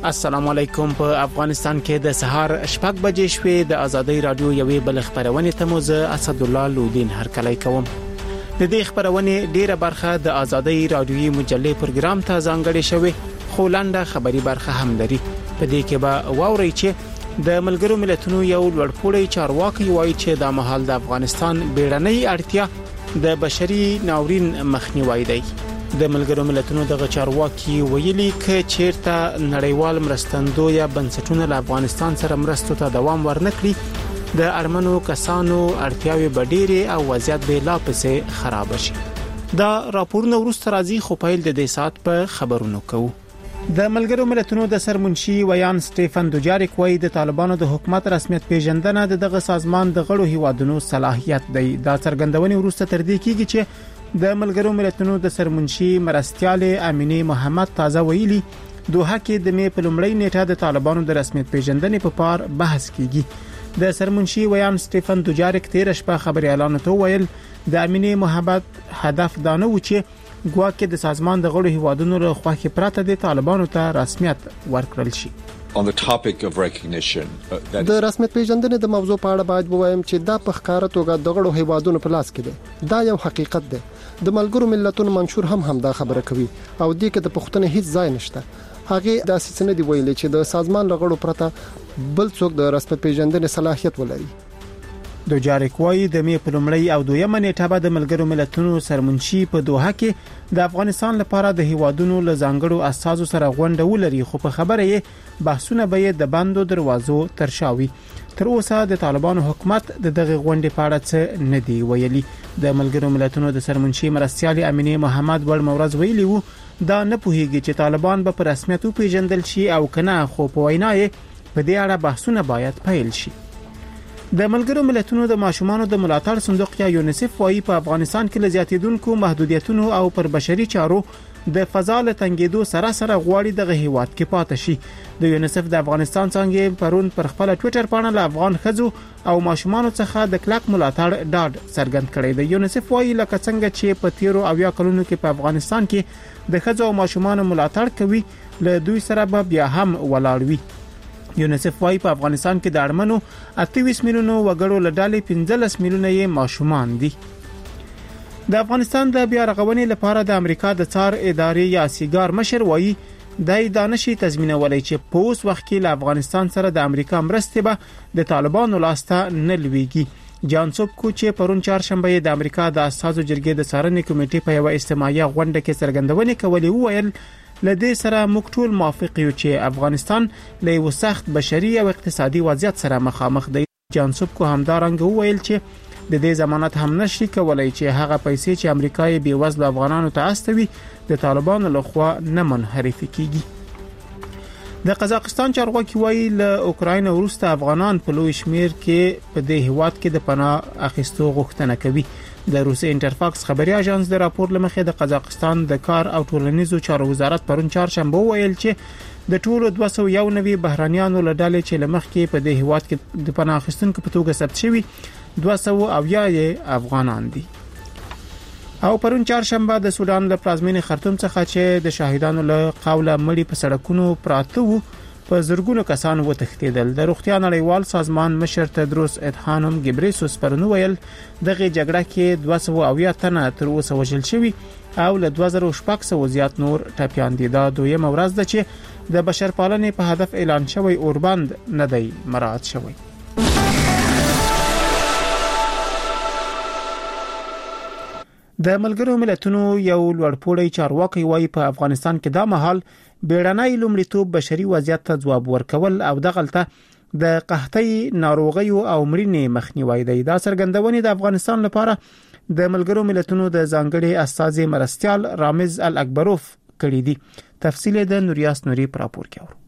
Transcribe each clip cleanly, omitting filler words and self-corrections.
السلام علیکم. په افغانستان کې د سهار 6 بجې شوې د ازادي رادیو یوې بل خبرونه ته موزه اسد الله لودین هرکلی کوم. د دې خبرونه ډیره برخه د ازادي رادیوي مجلې پروګرام ته ځانګړې شوې، خو لنډه خبري برخه هم لري. په دې کې به واوري چې د ملګرو ملتونو یو لوړپوړی چارواکي وایي چې د مهال د افغانستان بیړنۍ اړتیا د بشري ناورین مخنیوي دی. د ملګرو ملتونو د چارواکي ویلي ک چیرته نړیوال مرستندو یا بنسټونه له افغانستان سره مرستو ته دوام ورنکړي د ارمنو کسانو اړتیاوي بډيري او وضعیت به لا پسې خراب شي. دا راپورونه ورسته راځي، خو پیل د دې سات په خبرونو کوو. د ملګرو ملتونو د سرمنشي ویان سټيفن دوجاریک وایي د طالبانو د حکومت رسمیت پیژندنه دغه سازمان د غړو هیوادونو صلاحیت دی. دا څرګندونې ورسته تر دې کېږي چې د ملګرو ملتونو د سرمنشي مرستيال امینه محمد تازه ویلي دوحه کې د می په لومړۍ نیټه د طالبانو د رسمیت پیژندنې په پار بحث کیږي. د سرمنشي ویان سټيفن دوجاریک تیر شپه خبري اعلان ته ویل د امینه محمد هدف دانه و چې ګواکې د سازمان د غړو هیوادونو له خواخې پراته د طالبانو ته رسمیت ورکړل شي. On the topic of recognition, د رسمیت پیژندنې د موضوع په اړه باید ووایم چې دا په ښکارا توګه د غړو هیوادونو په لاس کې دی. دا یو حقیقت دی. د ملګرو ملتونو منشور هم دا خبره کوي او دې کې د پښتنې هیڅ ځای نشته. هغه د اساسي دی ویلي چې د سازمان لغړو پرته بل څوک د رسمیت پیژندنې صلاحیت ولري. دوجاریک وایي د می په لومړۍ او دویمه نیټه به د ملګرو ملتونو سرمنشي په دوحه کې د افغانستان لپاره د هیوادونو له ځانګړو اساسو سره غونډه ولري، خو په خبره یې بحثونه به د بندو دروازو ترشاوي. تر اوسه د طالبانو حکومت دغه غونډې په اړه څه نه دی ویلي. د ملګرو ملتونو د سرمنشي مرستيال امینه محمد ول مورز ویلي وو دا نه پوهیږي چې طالبان به په رسمیت پیژندل شي او کنه، خو په وینا یې په دې اړه بحثونه باید پیل شي. د ملګرو ملتونو د ماشومانو د ملاتړ صندوق یا یونیسف وايي په افغانستان کې لزیاتیدونکو محدودیتونو او پر بشري چارو د فضا له تنګېدو سره غواړي دغه هیواد کې پاتې شي. د یونیسف د افغانستان څنګه پرون پر خپل ټوئیټر باندې له افغان خزو او ماشومانو څخه د کلک ملاتړ ډاډ څرګند کړی دی. یونیسف وايي لکه څنګه چې په تیرو او یا کلونو کې په افغانستان کې د خزو او ماشومانو ملاتړ کوي، له دوی سره به بیا هم ولاړ وي. یونیسف وايي په افغانستان کې د ارمنو 28 میلیونو وګړو لډالې 15 میلیونه یې ماشومان دي. د افغانستان د بیا رغونې لپاره د امریکا د څار ادارې یا سیګار مشر وايي د دانشي تضمینولای چې په اوس وخت کې له افغانستان سره د امریکا مرستې به د طالبانو لاسته نه لويږي. جان سوبکو چې پرون چهارشنبه د امریکا د اساسو جرګې د څارنې کمیټې په یو اجتماعي غونډه کې څرګندونې کولې وویل لدې سره موږ ټول موافق یو چې افغانستان له یو سخت بشري او اقتصادي وضعیت سره مخامخ دی. جان سوبکو همدارنګه وویل چې د دې ضمانت هم نشي کولای چې هغه پیسې چې امریکا یې بې وزله افغانانو ته استوي د طالبانو لخوا نه منحرف کیږي. د قزاقستان چارواکي وایي له اوکراین وروسته افغانان په لوی شمیر کې په دې هیواد کې د پناه اخیستو غوښتنه کوي. د روسي انټرفاکس خبري اژانس د راپور لمخې د قزاقستان د کار او ټولنیزو چارو وزارت پرون چهارشنبه ویل چې د ټولو 291 بهرانيانو لړل چې لمخ کې په دې هیواد کې د پناه اخیستونکو په توګه ثبت شوي 270 افغانان دي. او پرون چهارشنبه د سودان له پلازمینې خرطوم څخه چې د شاهدانو له قوله مړي په سړکونو پراته وو په زرګونو کسان وتښتیدل. د روغتیا نړیوال سازمان مشر تدروس ادحانوم ګبریسوس پرون ویل دغه جګړه کې 270 تنه تر اوسه وژل شوي او له 2600 زیات نور ټپيان دي. دا دویمه ورځ ده چې د بشرپالنې په هدف اعلان شوی اوربند نه دی مراعات شوی. د ملګرو ملتونو یو لوړپوړی چارواکي وایي په افغانستان کې دا مهال بیړنۍ لومړیتوب بشري وضعیت ته ځواب ورکول او دغلطه د قحطۍ ناروغي او مړینې مخنیوي دی. دا څرګندونې د افغانستان لپاره د ملګرو ملتونو د ځانګړي استازي مرستيال رامز الاکبروف کړی دی. تفصیل د نوریاس نوري پر راپور کې اورو.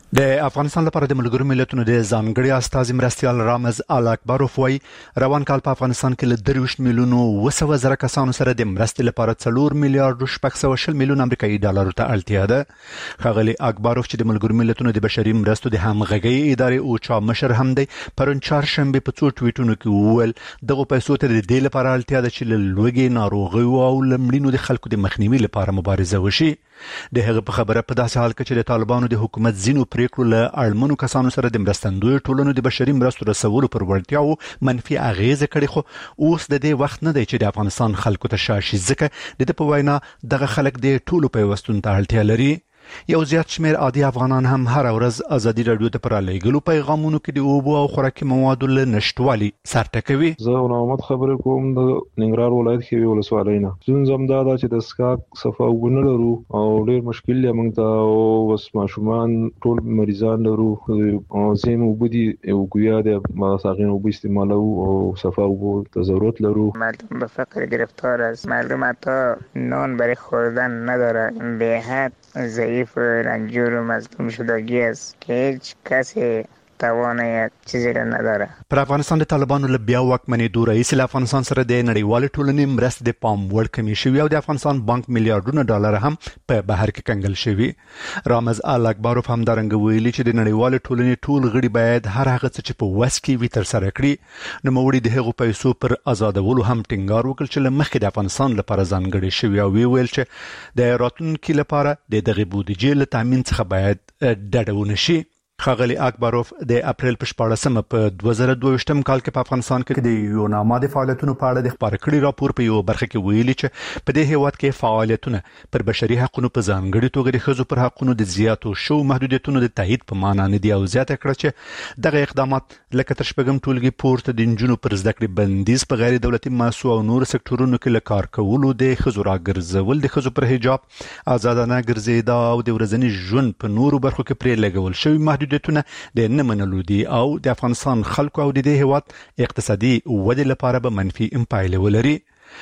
د افغانستان لپاره د ملګرو ملتونو د ځانګړي استازي مرستیال رامز الاکبروف وایي روان کال په افغانستان کې له 23 میلیونو 200,000 کسانو سره د مرستې لپاره 4 میلیارډ 620 میلیون امریکایي ډالرو ته اړتیا ده. ښاغلي اکبروف چې د ملګرو ملتونو د بشري مرستو د همغږۍ ادارې اوچا مشر هم دی پرون چهارشنبه په څو ټویټونو کې وویل دغه پیسو ته د دې لپاره اړتیا ده چې له لوږې ناروغیو او لمړینو د خلکو د مخنیوي لپاره مبارزه وشي. د هغه په خبره په داسې حال کې چې د طالبانو د حکومت ځینو پریکړو له اړمنو کسانو سره د مرستندوی ټولنو د بشري مرستو رسولو پر وړتیاو منفي اغیزه کړې خو اوس د دې وخت نه دی چې د افغانستان خلکو ته شاشي ځکه د په وینا دغه خلک د ټولو پیوستون ته اړتیا لري. یو زیات شمیر عادي افغانان هم هر ورځ ازادي رادیو ته پر لېګلو پیغامونو کې د اوبو او خوراکي موادو له نشټوالي سرټکوي. زه نومت خبرې کوم د ننګرهار ولایت کې ولسوالۍ نه څنګه زموږ د چې د اسکاک صفه وګڼل لرو او ډېر مشکل یې موږ ته او وس ماشومان ټول مریضان لرو او زم وبدي او ګویا د ماساغین وب استعمالو او صفه وبو ته ضرورت لرو. مردم به فقر گرفتار است. مردم حتی نان برای خوردن ندارند. به حد ضعیف رنجور و مظلوم شدگی است که هیچ کسی توان چیزی را نداره. پر افغانستان د طالبانو له بیا واکمنېدو رئیس له افغانستان سره د نړیوال ټولنې مرستې د پام وړ کمی شوی او د افغانستان بانک میلیارډونه ډالر هم په بهر کې کنګل شوی. رامز الاکبروف هم درنګ ویلي چې د نړیوال ټولنې ټول غړي باید هر هغه څه چې په وس کې وي تر سره کړي. نو موړي د هغو پیسو پر آزادولو هم ټینګار وکړ چې له مخکې د افغانستان لپاره ځانګړي شوی او ویل چې د راتلونکي لپاره د دغه بودیجې له تامین څخه باید ډډه ونشي. ښاغلي اکبروف د اپریل په 14مه په 2022م کال کې په افغانستان کې د یوناما د فعالیتونو په اړه د خبرو کړي راپور په یو برخه کې ویلي چې په دې هیواد کې فعالیتونه پر بشري حقوقو په ځانګړي توګه د ښځو پر حقوقو د زیاتو شو محدودیتونو د تایید په معنا نه دی او زیاته کړه چې دغه اقدامات لکه تر شپږم ټولګي پورته د نجونو پر زده کړې بندیز په غیر دولتي مؤسسو او نور سکتورونو کې له کار کولو د ښځو راګرځول د ښځو پر حجاب آزادانه ګرځېدا او د ورځني ژوند په نورو برخو کې پرې لګول شوی محدودیتونه د نه منلو دي او د افغانستان خلکو او د دې هیواد اقتصادي ودې لپاره به منفي امپایله ولري.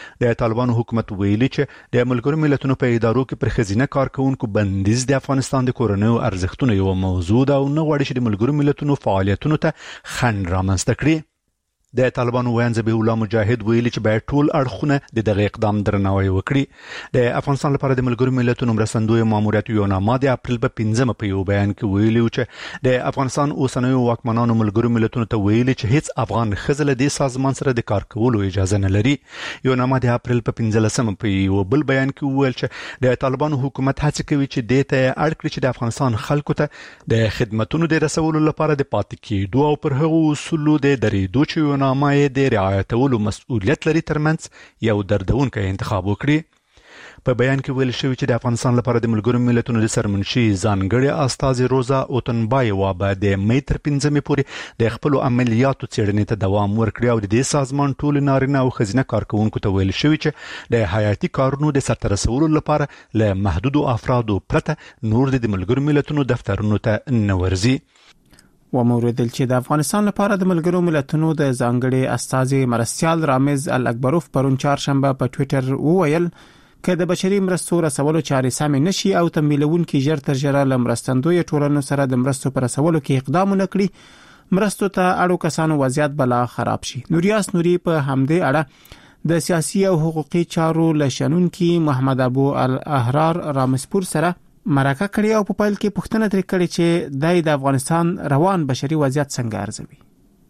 د طالبانو حکومت ویلي چې د ملګرو ملتونو په ادارو کې پر خزینه کارکونکو بندیز د افغانستان د کورنیو ارزښتونو یو موضوع ده او نه غواړي چې د ملګرو ملتونو فعالیتونو ته خنډ رامنځته کړي. د طالبانو ویان ذبیح الله مجاهد ویلي چې باید ټول اړخونه د دغه اقدام درناوی وکړي. د افغانستان لپاره د ملګرو ملتونو مرستندوی ماموریت یوناما د اپریل په 15مه په یو بیان کې ویلي چې د افغانستان اوسنیو واکمنانو ملګرو ملتونو ته ویلي چې هیڅ افغان ښځه له دې سازمان سره د کار کولو اجازه نه لري. یوناما د اپریل په 15مه په یو بل بیان کې وویل چې د طالبانو حکومت هڅه کوي چې د ته اړ کړي چې د افغانستان خلکو ته د خدماتو د رسولو لپاره د پاتې کېدو او پر هغو اصولو د درېدو چې نامه د رعایتولو مسؤلیت لري ترمنځ یو دردونکی انتخاب وکړي. په بیان کې ویل شوی چې د افغانستان لپاره د ملګرو ملتونو د سرمنشي ځانګړي استازي روزا اوتنبایوا به د مې تر 15مې پورې د خپل عملیاتو څېړنې ته دوام ورکړي او د دې سازمان ټول نارینه او ښځینه کارکونکو ته ویل شوی چې د حیاتي کارونو د سرته رسولو لپاره له محدودو افرادو پرته نور د ملګرو ملتونو دفترونو ته نه ورځي. وموردل چې د افغانستان لپاره د ملګرو ملتونو د ځانګړي استازي مرستیال رامز الاکبروف پرون چهارشنبه په ټوئیټر وویل چې د بشري مرستو رسولو چارې سم نشي او تمویلونکي ژر تر ژره لمرستندوی ټولنو سره د مرستو پر رسولو کې اقدام وکړي مرستو ته اړو کسانو وضعیت بلا خراب شي. نوریاس نوري په همدې اړه د سیاسي او حقوقي چارو لشنونکي محمد ابو الاحرار رامسپور سره مرکه کړی او په پایل کې پوښتنه ترې کړې چې د افغانستان روان بشري وضعیت څنګه ارزوي.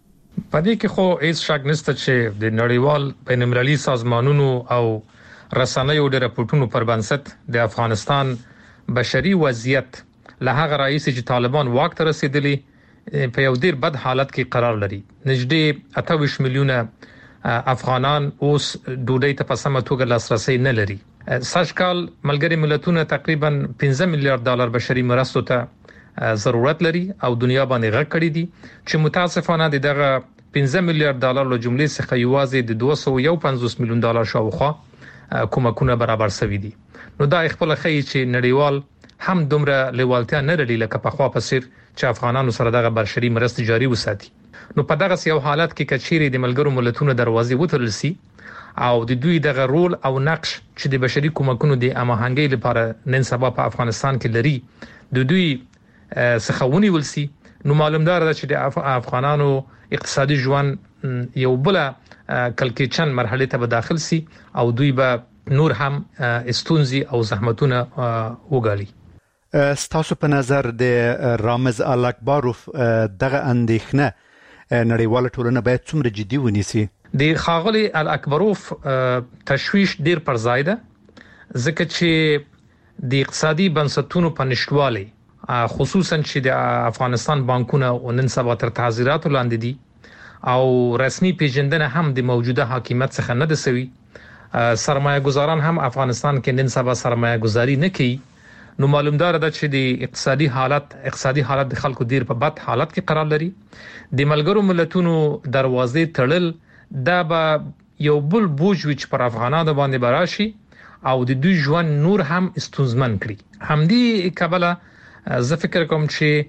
پدې کې خو هیڅ شک نشته چې د نړیوال بین‌المللي سازمانونو او رسنیو د راپورټونو پر بنسټ د افغانستان بشري وضعیت له هغه رئیس چې طالبان واک ته رسیدلی په یو ډیر بد حالت کې قرار لري. نږدې 28 میلیونه افغانان اوس ډوډۍ ته په سمه توګه لاسرسي نه لري. سږکال ملګري ملتونه تقریبا 15 میلیارډ ډالر بشري مرستو ته ضرورت لري او دنیا باندې غږ کړی دي چې متاسفانه دغه 15 میلیارډ ډالر له جملې څخه یوازې د 250 میلیون ډالر شاوخوا کومکونه برابر شوي دي. نو دا خپل خی چې نړیوال هم دومره لیوالتیا نه لري لکه په خوا په سر چې افغانانو سره دغه بشري مرستې جاري وساتي. نو په دغه یو حالت کې کچېری د ملګرو ملتونو دروازې وتړل سي او د دوی دغه رول او نقش چې د بشري کومکونو د اماهنګۍ لپاره نن سبا په افغانستان کې لري د دوی سخونی ولسی نو معلومدار ده چې د افغانانو اقتصادي ژوند یو بل کلکچن مرحله ته داخل سي او دوی به نور هم استونزي او زحمتونه وګالي. ستاسو په نظر د رامز الاکباروف دغه اندېښنه نړیواله ټولنه باید څومره جدي ونیسي؟ د خاغلی الاکباروف تشویش ډیر پر ځای ده ځکه چې د اقتصادي بنسټونو په نشټوالي خصوصا چې د افغانستان بانکونه نن سبا تر تعزیرات لاندې دي او رسمي پیژندنه هم د موجوده حکومت څخه نه ده سوي. سرمایه گذاران هم افغانستان کې نن سبا سرمایه گذاري نه کوي. نو معلومدار ده چې د اقتصادي حالت د خلکو ډیر په بد حالت کې قرار لري. د ملګرو ملتونو دروازې تړل دا به یو بل بوج وچ پر افغانانو باندې براشي او د دوی ژوند نور هم استونزمن کړي. همدې کبله زه فکر کوم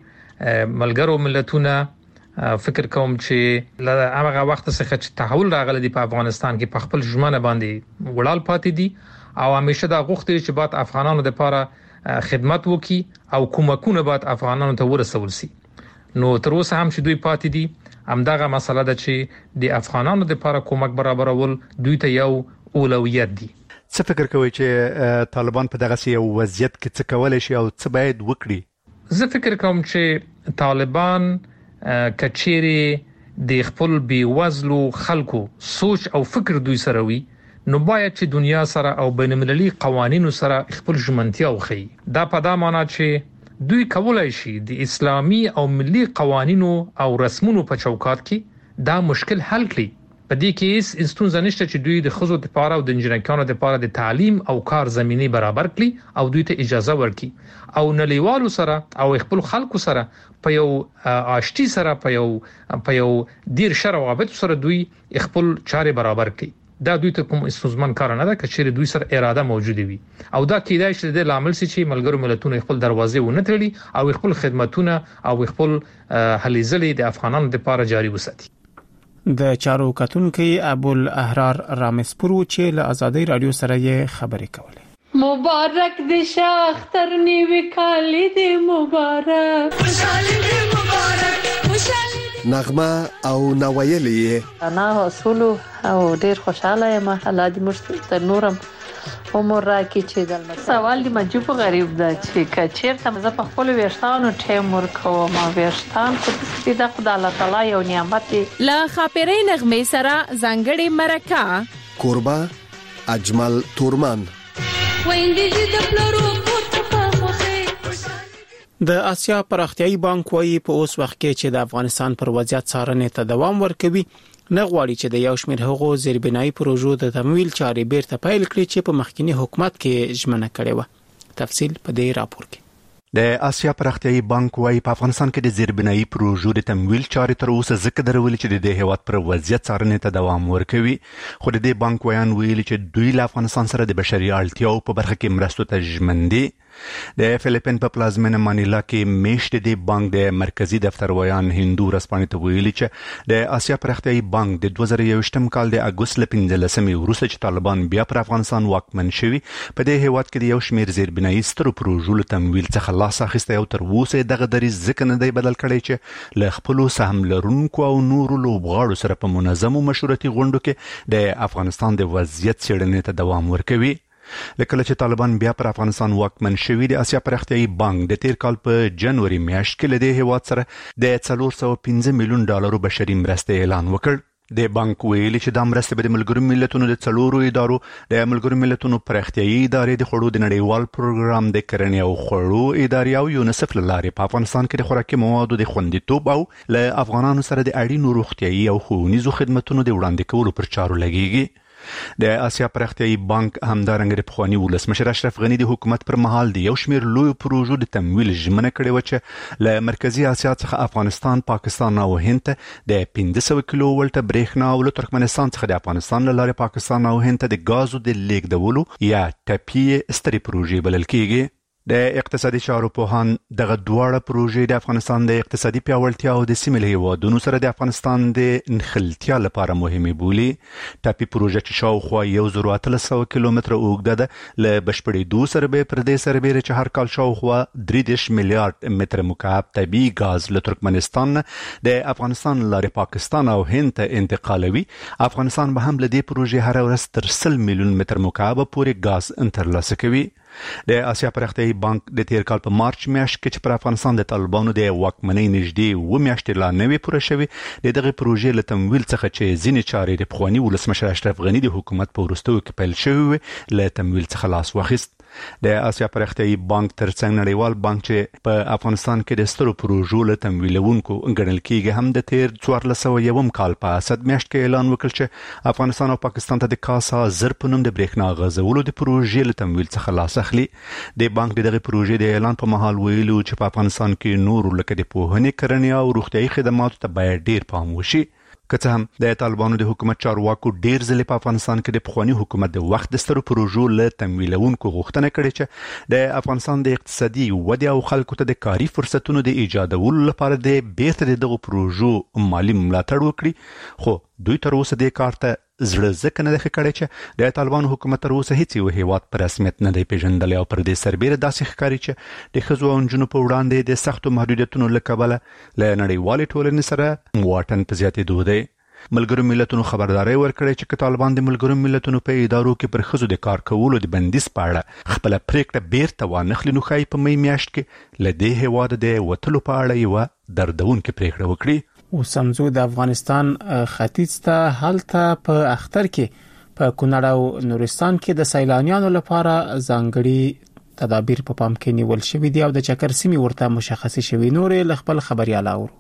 چې ملګرو ملتونه فکر کوم چې له هغه وخت څخه چې تحول راغلی دی په افغانستان کې په خپل ژمنه باندې وړال پاتې دي او همیشه دا غوښتي چې بعد افغانانو لپاره خدمت وکي او کومکونه بعد افغانانو ته ورسول شي. نو تر اوسه هم چې دوی پاتې دي همدغه مسله ده چې د افغانانو لپاره کومک برابرول دوی ته یو اولویت دي. څه فکر کوئ چې طالبان په دغه یو وضعیت کې څه کولای شي او څه باید وکړي؟ زه فکر کوم چې طالبان کچيري د خپل بیوزلو خلکو سوچ او فکر دوی سره وي نو باید چې دنیا سره او بین‌المللي قوانینو سره خپل ژمنتیا وخی. دا په دا معنی چې دوی کولای شي د اسلامي او ملي قوانینو او رسمونو په چوکاټ کې دا مشکل حل کړي. په دې کې هیڅ ستونزه نشته چې دوی د خزو لپاره او د انجنیرانو لپاره د تعلیم او کار زمينه برابر کړي او دوی ته اجازه ورکړي او نړیوالو سره او خپل خلکو سره په یو آشتی سره په یو ډیر شروابط سره دوی خپل چارې برابر کړي. دا دوی ته کوم استثمار کار نه ده چې دوی سره اراده موجوده وي او دا کیدای شي د لامل سي چې ملګرو ملتونو خپل دروازې ونه تړي او خپل خدماتونه او خپل هلې ځلې د افغانانو لپاره جاري وساتي. د چارو کتونکو ابوالاحرار رامسپور چې له آزادۍ رادیو سره یې خبرې کولې. مبارک دې شاختر نیوي کالی دې مبارک خوشالي دې مبارک خوشالي نغمه او نوایلې انا حصول او ډیر خوشاله یم الله دې مشت تر نورم عمر راکړي چې دلته سوال دی مجبور غریب ده چې کچیر ته زه په خپل ویشتانو ټیم ورکوم ما ویشتان چې د خدای الله تعالی یو نعمت دی. لا خاپرې نغمه سره زنګړې مرکه کوربه اجمل تورمان ویندې د پلرو د آسیا پراختیایي بانک وايي په اوس وخت کې چې د افغانستان پر وضعیت څارنې ته دوام ورکوي نه غواړي چې د یو شمېر هغو زیربنایي پروژو د تمویل چارې بیرته پیل کړي چې په مخکینی حکومت کې ژمنه کړې و. تفصیل په دې راپور کې. د آسیا پراختیایي بانک وايي په افغانستان کې د زیربنایي پروژو د تمویل چارې تر اوسه ځکه درولې چې د هیواد پر وضعیت څارنې ته دوام ورکوي خو د دې بانک ویان ویلي چې دوی له افغانستان سره د بشري اړتیاو په برخه کې مرستو ته ژمن دي. د فلیپین په پلازمینه مانیلا کې میشت د بانک د مرکزی دفتر ویان هندو رسپانې ته ویلي چې د آسیا پراختیایي بانک د 2021م کال د اگست ل 15مې وروسته چې طالبان بیا پر افغانستان واکمن شوي په دې هیواد کې د یو شمېر زیربنایي سترو پروژو له تمویل څخه لاس اخیستی او تر اوسه دغه دریځ ځکه نه دی بدل کړی چې له خپلو سهم لرونکو او نورو لوبغاړو سره په منظمو مشورتي غونډو کې د افغانستان د وضعیت څېړنې ته دوام ورکوي. لکه چې طالبان بیا پر افغانستان واکمن شوي د آسیا پراختیایي بانک د تیر کال په جنوري میاشت کې له دې هیواد سره د 415 میلیون ډالرو بشري مرستې اعلان وکړ. د بانک ویلي چې د مرستې به د ملګرو ملتونو د څلورو ادارو د ملګرو ملتونو پراختیایي ادارې د خوړو د نړیوال پروګرام د کرنې او خوړو ادارې او یونیسف له لارې په افغانستان کې د خوراکي موادو د خوندیتوب او له افغانانو سره د اړینو روغتیایي او ښوونیزو خدماتونو د وړاندې کولو پر چارو لګیږي. د آسیا پراختیایي بانک همدارنګه د پخوانی ولسمشر اشرف غنی د حکومت پر مهال د یو شمېر لوی پروژو د تمویل ژمنه کړې و چې له مرکزی آسیا څخه افغانستان، پاکستان او هند ته د 1500 کیلو ولټ برېښنا او له ترکمنستان څخه د افغانستان له لارې پاکستان او هند ته د غازو د لیږدولو یا ټپي ستري پروژې بلل کېږي. د اقتصادي چارو پوهان دغه دواړه پروژې د افغانستان د اقتصادي پیاوړتیا او د سیمې له هیوادونو سره د افغانستان د نښلتیا لپاره مهمه بولي. ټاپي پروژه چې شاوخوا 1300 کیلومتره اوږده ده له بشپړېدو سره به پر دې سربېره چې هر کال شاوخوا 3 میلیارډ متر مکعب طبیعي ګاز له ترکمنستان د افغانستان لارې پاکستان او هند ته انتقالوي. افغانستان به هم له دې پروژې هر ورځ تر 100 میلیون متر مکعب پورې ګاز ترلاسه کوي. د آسیا پرختیايي بانک د تیر کال په مارچ میاشت کې چې پر افغانستان د طالبانو د واکمنۍ نږدې 2 میاشتې لا نه وي پوره شوي د دغه پروژې له تمویل څخه چې ځینې چارې د پخواني ولسمشر اشرف غني د حکومت په وروستیو کې پیل شوې له تمویل څخه لاس واخیست. د آسیا پرختیايي بانک ترڅنګ نړیوال بانک چې په افغانستان کې د سترو پروژو له تمویلونکو ګڼل کېږي هم د تیر 1401 کال په اسد میاشت کې اعلان وکړ چې افغانستان او پاکستان ته د کاسا زر په نوم د برېښنا غځولو د پروژې له تمویل څخه لاس اخلي. د بانک دغه پروژې د اعلان په مهال ویلو چې په افغانستان کې نور لکه د پوهنې کرنې او روغتيایي خدماتو ته باید ډیر پام وشي. که څه هم د طالبانو د حکومت چارواکو ډیر ځله په افغانستان کې د پخوانی حکومت د وخت د سترو پروژو له تمویلونکو غوښتنه کړې چې د افغانستان د اقتصادي ودې او خلکو ته د کاري فرصتونو د ایجادولو لپاره د بیرته دغه پروژو مالی ملاتړ وکړي، خو دوی تر اوسه د کار ته زړه ځکه نه ده کړی چې د طالبانو حکومت تر اوسه هیڅ یو هیواد په رسمیت نه دی پیژندلی او پر دې سربېره داسې ښکاري چې د ښځو او نجونو په وړاندې د سختو محدودیتونو له کبله له نړیوالې ټولنې سره واټن په زیاتېدو دی. ملګرو ملتونو خبرداري ورکړې چې طالبان د ملګرو ملتونو په ادارو کې پر ښځو د کار کولو د بندیز په اړه خپل پریکړه بیرته وانخلي، نو ښایي په می میاشت کې له دې هیواده د وتلو په اړه یوه دردونکې پریکړه وکړي. وسمزو د افغانستان ختیځ ته هلته په اختر کې په کونړ او نورستان کې د سیلانیانو لپاره ځانګړي تدابیر په پام کې نیول شوې دي او د چکر سیمې ورته مشخص شوې. نورې ل خپل خبريال اورو.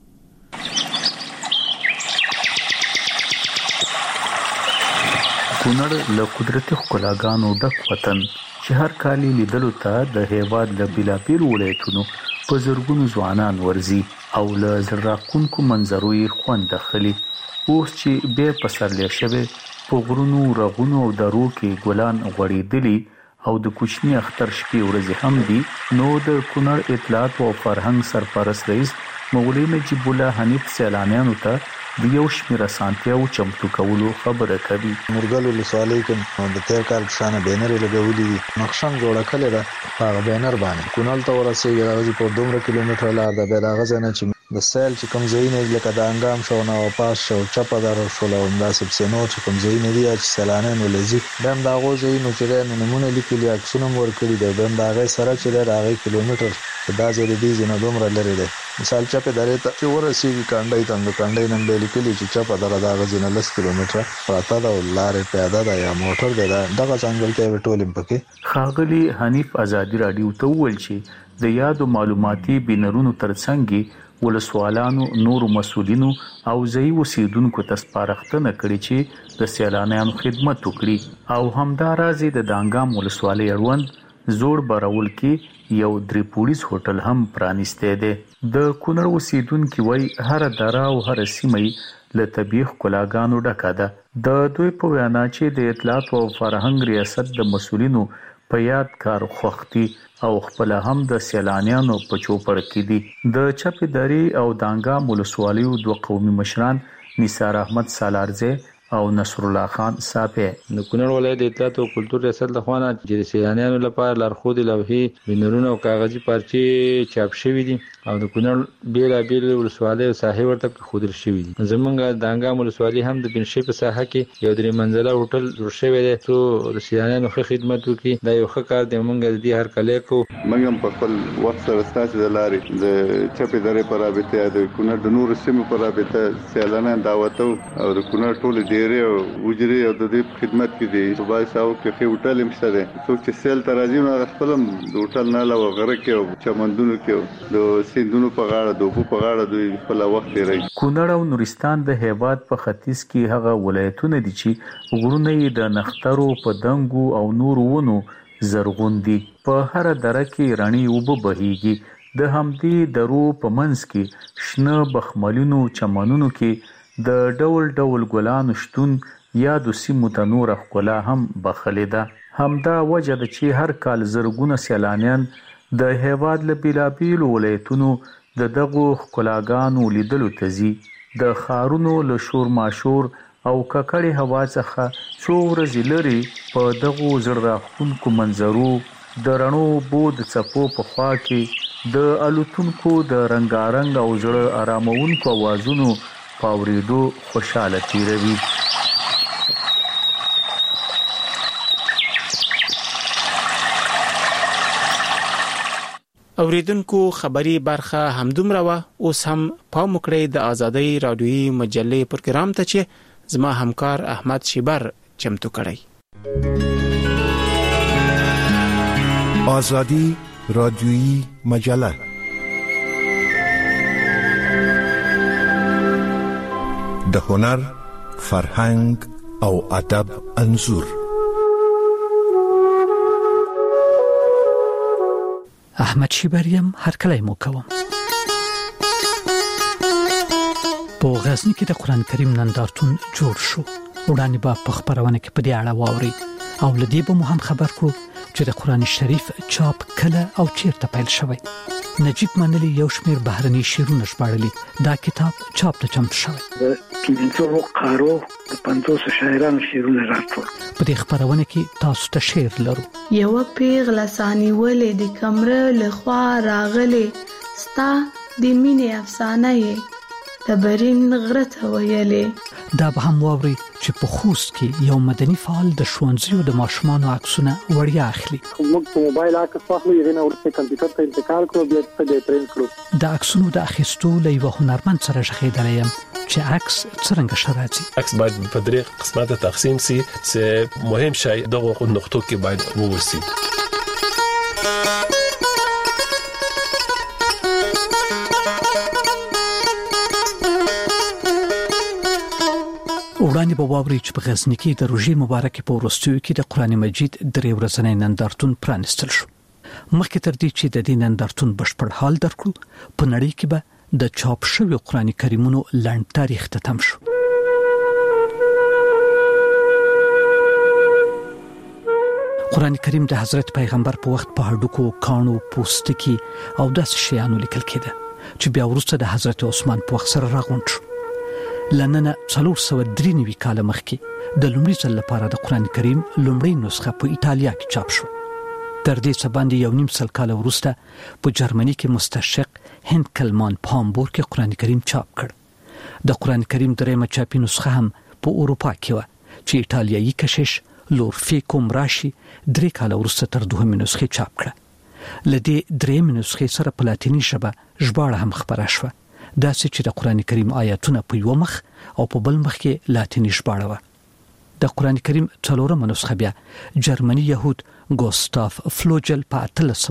کونړ له قدرتي ښکلاګانو ډک وطن چې هر کال لیدلو ته د هیواد له بیلابیلو ولایتونو په زرګونو ځوانان ورځي او له زړه منظرو یې خوند اخلي. اوس چې بیا پسرلی شوی په غرونو رغونو او درو کې ګلان غوړېدلي او د کوچني اختر شپې ورځې هم دي، نو د کونړ اطلاعات او فرهنګ سرپرست رئیس مولوي نجیب الله حنیف سیلانیانو ته د یو شمېر اسانتیاوو چمتو کولو خبره کوي. نورګل ولسوالۍ کې د تیر کال شانه بینر لګولې دي، نقشه جوړه کړې ده په هغه بینر باندې. کونړ ته ورسېږي راځي په 2 کیلومتر لار ده، به هغه ځنه چې د سیل چې کوم ځایونه لکه د انګام شو نو پاس شو چپه در شو او داسې سينو چې کوم ځایونه دي چې سیلانیان ولزي دم دا غوځي نو چې نمونه لیکلي عکسونه ورکړي دي، دم دا غي سره چې راغی کیلومتر دا ځای دي نه دومره لري دي. مثال چپه درې ته چې ورسېږي کانډای ته د کانډای نن به لیکلي چې چپه در دا غزي نه 10 کیلومتر پراته دا لارې پیاده ده یا موټر ده، دغه څنګه کې ټولم پکې. خاغلی حنیف ازادي رادیو ته ویل چې د یادو معلوماتي بنرونو ترڅنګ ولسوالانو نورو مسؤلینو او ځای اوسیدونکو ته سپارښتنه کړې چې د سیلانیانو خدمت وکړي او همدارازې د دانګام ولسوالۍ اړوند زوړ برول کې یو دریپوړیز هوټل هم پرانیستی دی. د کونړ اوسیدونکي وایي هر دره او هر سیمه له طبیعي ښکلاګانو ډکه ده. د دوی په وینا چې د اطلاعات او فرهنګ ریاست د مسؤلینو په یاد کار خوختي او خپل هم د سیلانیانو په چوپړ کې دي. د چپې درې او دانګام ولسوالیو 2 قومي مشران نثار احمد سالارزه او نصر الله خان صافی د کونړ ولایت د اطلاعات او کلتور ریاست لخوا نه چې سیلانیانو لپاره لارښود لوحې بنرونه او کاغذي پارچې چاپ شوې دي او د کونړ بیلابیل ولسوالۍ او ساحې ورته ښودل شوي دي. زمونږ د انګام ولسوالۍ هم د بنشي په ساحه کې یو 3 منزله هوټل جوړ شوی دی څو د سیلانیانو ښه خدمت وکړي. دا یو ښه کار دی، موږ د دې هر کله کو موږ هم په خپل وخت سره ستاسو د لارې د چپې درې پر رابطه د کونړ د نور سیمو پر رابطه سیلانیان دعوتو او د کونړ ټول ډیرې او وجري او د دې خدمت کې دي. صبح ساو کې هوټل هم شته، څوک چې سیل ترازی نو خپلم د هوټل نه لا غره کې او چمندونو کې د سیندونو په غاړه دوبو په غاړه دوی خپل وخت لري. کونړ او نورستان د هیواد په ختیځ کې هغه ولایتونه دي چې غرونه یې د نخترو په دنګو او نور ونو زرغون دي. په هر دره کې رڼي اوبه بهيږي. د همدې درو په منځ کې شنه بخملونو چمنونو کې د ډول ډول ګلانو شتون یا د سیمو ته نور ښکلا هم بخلې ده. همدا وجه ده چې هر کال زرګونه سیلانیان د هیواد له بیلابیلو ولایتونو د دغو ښکلاګانو لیدلو ته ځي. د ښارونو له شور ماشور او ککړې هوا څخه څو ورځې لرې په دغو زړه راښکونکو منظرو د رڼو اوبو د څپو په خوا کې د الوتونکو د رنګارنګ او زړه آرامونکو اوازونو په اورېدو خوشحاله تېروي. اوریدونکو خبری برخه همدومره و. اوس هم پام وکړئ د آزادۍ رادیویي مجلې پروګرام ته چې زما همکار احمد شیبر چمتو کړی. آزادی رادیویی مجله د هنر، فرهنګ او ادب انځور. احمد شیبریم هر کله مو کوم. په غزنی کې د قران کریم نندارتون جوړ شو. وړاندې به په خبرونه کې په دې اړه واوري او لدی به مو هم خبر کړو چې د قران شریف چاپ کله او چیرته پیل شوی. نجیب منلی یو شمیر بهرني شعرونه ژباړلي. دا کتاب چاپ ته چمتو شوی. د 500 قارو د 500 شاعرانو شعرونه راټول. په دې خبرونه کې تاسو ته شعر لرو. یو پیغله سانی ولې د کمره لخوا راغله ستا د مینې افسانه یې تبرین غرته ویلې. دا به هم واوري چې په خوست کې یو مدني فعال د ښوونځیو د ماشومانو عکسونه وړیا اخلي. موږ په موبایل عکس واخلو، یې نه ورته کمپیوټر ته انتقال کړو، بیا په پرینټ کړو. د عکسونو د اخیستو له یو هنرمند سره ژغېدلی یم چې عکس څرنګه شراځي. عکس باید په درې قسمه تقسیم سي چې مهم شی دغه نقطو کې باید ووسی. وړاندې به واوري چې په غزنی کې د روژې مبارکې په وروستیو کې د قران مجید 3 ورځنی نندارتون پرانستل شو. مخکې تر دې چې د دې نندارتون بشپړ حال درکړو، په نړۍ کې به د چاپ شوی قران کریمونو لنډ تاریخ ته تم شو. قران کریم د حضرت پیغمبر په وخت په هډوکو، کانو، پوستکي او داسې شیانو لیکل کېده چې بیا وروسته د حضرت عثمان په وخت سره راغونډ شو. لننه 493 کال مخکې د لومړي ځل لپاره د قران کریم لومړی نسخه په ایتالیا کې چاپ شو. تر دې څه باندې یو نیم سل کال وروسته په جرمني کې مستشرق هند کلمان په هامبورګ کې قران کریم چاپ کړ. د قران کریم درېمه چاپي نسخه هم په اروپا کې و چې ایتالیایی کشیش لورفیکو مراشي 3 کال وروسته تر دوهمې نسخې چاپ کړه. لدې درېمې نسخې سره په لاتینی ژبه ژباړه هم خبره شوه. دا چې د قران کریم آیاتونه په یو مخ او په بل مخ کې لاتینی ژباړه و. د قران کریم څلورمه نسخه بیا جرمني يهود ګوستاف فلوجل په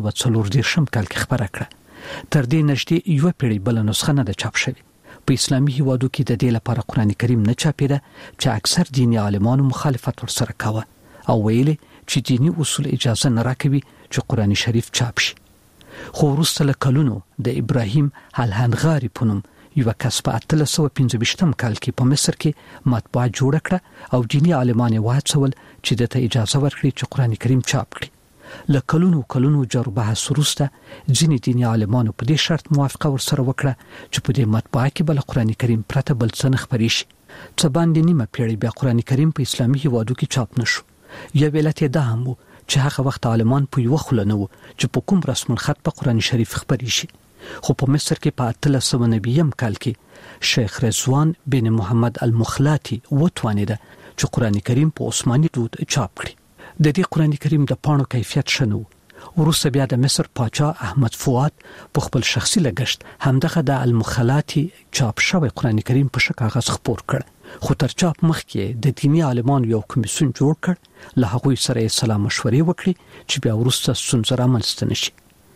1340 کال کې خبره کړه. تر دې نږدې یو پیړۍ بل نسخه نه ده چاپ شوې. په اسلامي هیوادو کې د دې لپاره قران کریم نه چاپېده چې اکثر دیني عالمانو مخالفت ورسره کاوه او ویلي چې دینی اصول اجازه نه راکوي چې قران شریف چاپ شي. خو وروسته له کلونو د ابراهیم الهنغاری په نوم یو کس په 1325 کال کې په مصر کې مطبعه جوړ کړه او دیني عالمان یې وهڅول چې دته اجازه ورکړي چې قران کریم چاپ کړي. له کلونو جر بحث وروسته ځینې دیني عالمانو په دې شرط موافقه ورسره وکړه چې په دې مطبعه کې بل قران کریم پرته بل څه نه خپرې شي. څه باندې نیمه پیړۍ بیا قران کریم په اسلامي هیوادو کې چاپ نشو. یو علت یې دا هم چې هغه وخت عالمان په یو خل نه وو چې په کوم رسم الخط په قران شریف خبرې شي. خو په مصر کې په 1390 کال کې شیخ رضوان بن محمد المخلاتی وتوانیده چې قران کریم په عثماني دود چاپ کړي. د دې قران کریم د پاڼو کیفیت شنو. وروسته بیا د مصر پاچا احمد فؤاد په خپل شخصي لګښت همدغه د المخلاتی چاپ شوی قران کریم په شک کاغذ خپور کړ. خو تر چاپ مخکې د دینی عالمانو یو کمیسیون جوړ کړ، له هغوی سره سلام مشورې وکړي چې بیا وروسته ستونزه رامنځته نشي.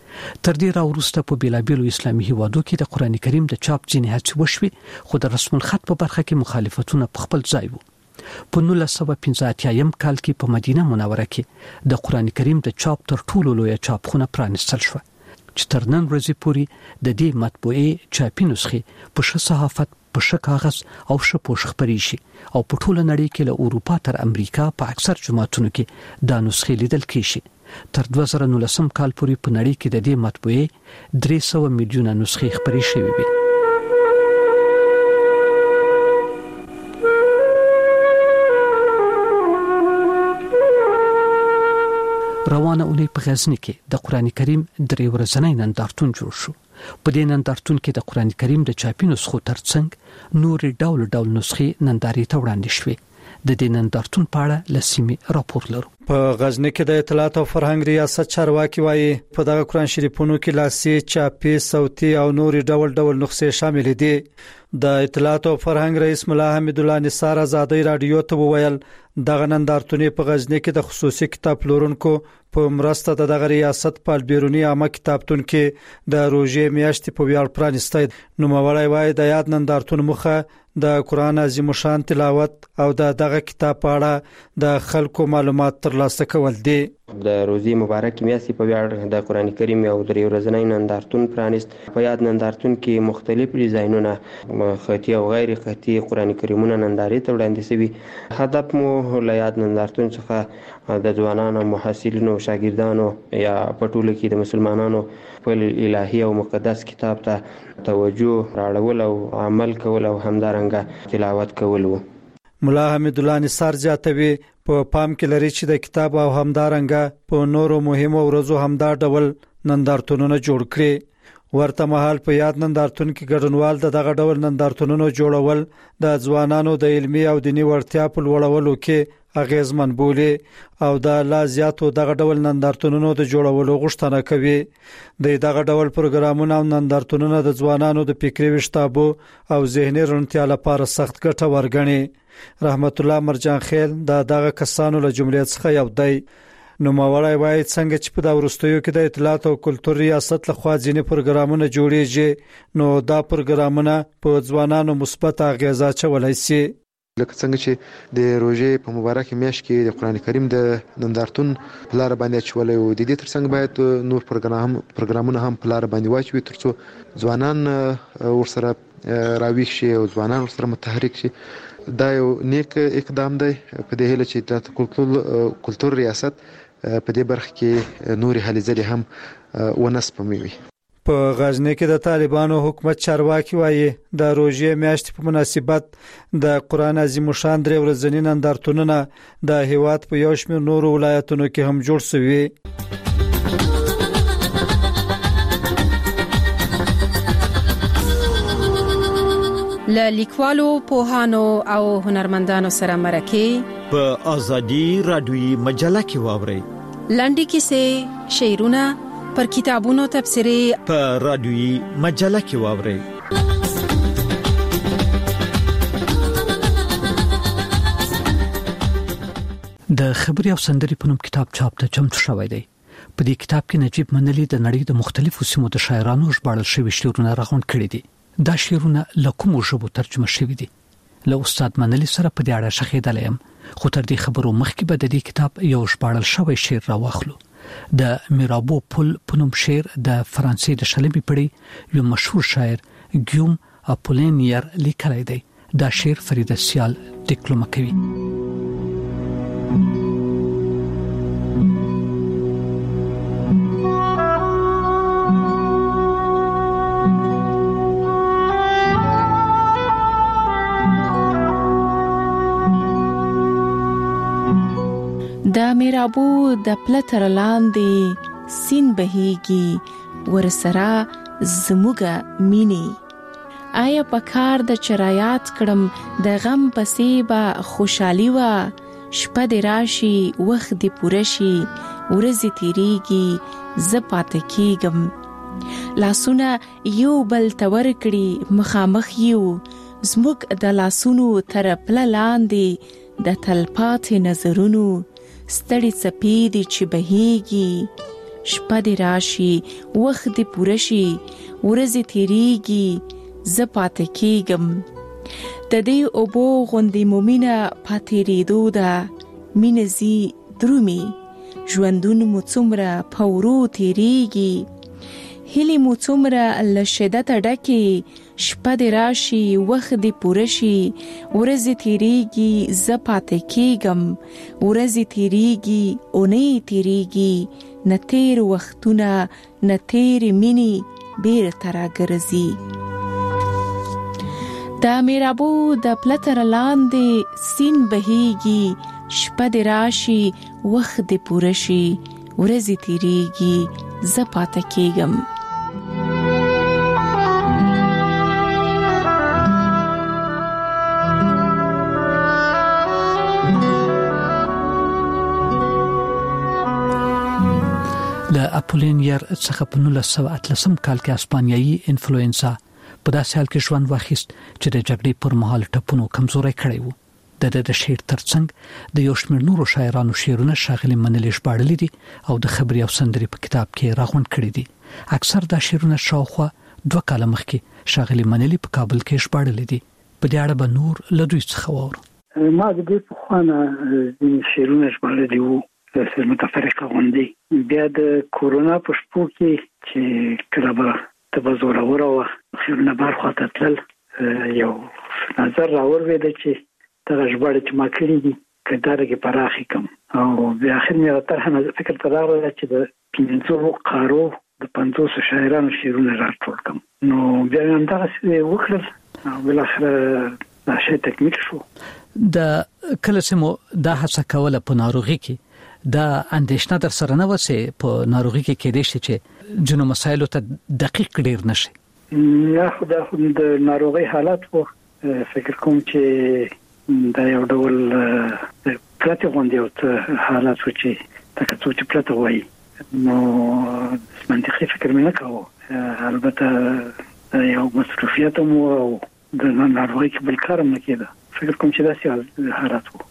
تر دې را وروسته په بیلابیلو اسلامي هیوادو کې د قران کریم د چاپ ځینې هڅې وشوې، خو د رسم الخط په برخه کې مخالفتونه په خپل ځای وو. په 1985 کال کې په مدینه منوره کې د قران کریم د چاپ تر ټولو لوی چاپخونه پرانستل شو چې تر نن ورځې پورې د دې مطبوعې چاپي نسخې په ښه صحافت په ښه کاغذ او ښه پوښ خپرې شي او په ټوله نړۍ کې له اروپا تر امریکا په اکثر جماعتونو کې دا نسخې لیدل کېږي. تر 2019 کال پورې په نړۍ کې د دې مطبوعې 300 میلیونه نسخې خپرې شوې وي. روانه اونۍ په غزنی کې د قران کریم 3 ورځنی نندارتون جوړ شو. په دې نندارتون کې د قران کریم د چاپي نسخو ترڅنګ نور ډول نسخې نندارې ته وړاندې شوې. د دې نندارتون په اړه لسیمه راپور لرو. په غزنی کې د اطلاعات او فرهنګ ریاست چارواکي وایي په دغه قران شریفونو کې لاسي، چاپي، صوتي او نور ډول نسخې شامل دي. د اطلاعات او فرهنګ رئیس ملا حمید الله نثار ازادي رادیو ته وویل دغه نندارتون په غزنی کې د خصوصي کتاب پلورونکو په مرسته د دغه ریاست په بیرونی عامه کتابتون کې د روزې میاشتې په ویاړ پرانیستی. نوموړی وایي د یاد نندارتون مخه د قران عظیم شان تلاوت او دغه کتاب په اړه د خلکو معلومات ترلاسه کول دي. د روزي مبارک میاشتې په ویاړ د قران کریم یو 3 ورځنی نندارتون پرانیست. په یاد نندارتون کې مختلف ډیزاینونه خطي او غیر خطي قران کریمونه نندارې ته وړاندې شوي. هدف مو له یاد نندارتون څخه د ځوانانو، محصلینو، شاګردانو یا په ټوله کې د مسلمانانو په الهي او مقدس کتاب ته توجه راړول او عمل کول او همدارنګه تلاوت کول وو. ملا حمید الله نثار زیاتوي په پام کې لري چې د کتاب او همدارنګه په نورو مهمو ورځو همدا ډول نندارتونونه جوړ کړي. ورته مهال په یاد نندارتون کې ګډونوال دغه ډول نندارتونونو جوړول د ځوانانو د علمي او دینی وړتیا په لوړولو کې اغیزمن بولي او د لا زیاتو دغه ډول نندارتونونو د جوړولو غوښتنه کوي. دغه ډول پروګرامونه او نندارتونونه د ځوانانو د فکري وشتابو او ذهني رڼتیا لپاره سخت ګټه ورګڼي. رحمت الله مرجان خیل دغه کسانو له جملې څخه یو دی. نوموړی وایي څنګه چې په دا وروستیو کې د اطلاعات او کلتور ریاست لخوا ځینې پروګرامونه جوړیږي نو دا پروګرامونه په ځوانانو مثبت اغیزه اچولای شي. لکه څنګه چې د روزې په مبارک میاشت کې د قران کریم د نندارتون په لار باندې اچولای او د دې ترڅنګ باید نور پروګرامونه هم په لار باندې واچوي ترڅو ځوانان ورسره راویښ شي او ځوانان ورسره متحرک شي. دا یو نیک اقدام دی په دې هیله چې د کلتور ریاست په دې برخه کې نوري هلې ځلې هم ونسپموي. په غزنی کې د طالبانو حکومت چارواکي وایي د روزې میاشتې په مناسبت د قران عظیم شان 3 ورځنی نندارتونونه د هیواد په یو شمېر نورو ولایتونو کې هم جوړ شوي. له لیکوالو، پوهانو او هنرمندانو سره مرکه په ازادي رادیوي مجله کې واوري. لنډي کیسې، شعرونه، پر کتابونو تبصرې په رادیوي مجله کې واوري. د خبري او سندري په نوم کتاب چاپ ته چمتو شوی دی. په دې کتاب کې نجیب منلی د نړۍ د مختلفو سیمو د شاعرانو ژباړل شوي شعرونه راغونډ کړي دي. دا شعرونه له کومو ژبو ترجمه شوي دي. له استاد منلی سره په دې اړه شخېدل یم، خو تر دې خبرو مخکې به د دې کتاب یو ژباړل شوی شعر راوخلو. د میرابو پل په نوم شعر د فرانسې د 20 پېړۍ یو مشهور شاعر ګیوم اپولینیر لیکلی دی. دا شعر فریده سیال تکلمه کوي. د میرابو د پلتر لاندې سین بهيږي ورسره زموږه مینې. آیا پکار د چرایات کړم د غم پسې با خوشحالي وا، شپه د راشي وخت د پورشي ورځ تیریږي ز پات کېږم. لاسونه یو بل تور کړي مخامخ یو، زموږ د لاسونو تر پل لاندې د تلپات نظرونو ستړي څپې دي چې بهيږي، شپه د راشي وخت د پورشي ورځ تیریږي ز پات کېږم. د دې اوبو غوندې مومینه پاتېریدو ده، مینه زی درومي ژوندون مو څومره په ورو تیریږي. هلي مو څومره له شدت ډکه شپه د راشي وخت د پورشي ورځ تیریږي زپاتې کېګم ورځ تیریږي اونۍ تیریږي نتیر وختونه نتیر مینی بیر تراګرزي دا میرابو د پلتر لاندې سین بهيږي شپه د راشي وخت د پورشي ورځ تیریږي زپاتې کېګم د اپولینیر څخه په 1913 کال کې اسپانیایی انفلوئنسا په داسې حال کې ژوند واخیست چې د جګړې پر مهال ټپونو کمزوري کړی و. د شعر ترڅنګ د یو شمېر نورو شاعرانو شعرونه ښاغلي منلي ژباړلي دي او د خبري او سندري په کتاب کې راغونډ کړي دي. اکثر دا شعرونه شاوخوا 2 کال مخکې ښاغلي منلي په کابل کې ژباړلي دي. په دې اړه به نور له دوی څخه واورو. ما د دې په خوانه د شعرونه ژباړلي وو سره متفرقه غونډې بیا د کورونا په شپو کې چې کله به تبزور اوره خیرونه برخه تتل یو نظر راوړې ده چې دا ژباړه چې ما کړې دي کډاره کې پراخي کم او بیا اخر مې راته فکر تراغله چې د 500 قارو د 500 شاعرانو شعرونه راټول کم نو بیا هم دا وکړل او بل اخر دا شی تکمیل شو. د کله چې مو دا هڅه کوله په ناروغي کې دا اندېښنه در سره نه وسه په ناروغي کې کېدې شي چې جنو مسایلو ته دقیق ډیر نشي. نه خدای خو د ناروغي حالت وو فکر کوم چې دا یو ډول پرته غونډه او حالت و چې تاسو چې پرته وایي نو منطقي فکر مې نه کاوه. البته یو مصروفیت مو او د ناروغي کې بل کار نه کېده. فکر کوم چې دا سي حالت وو.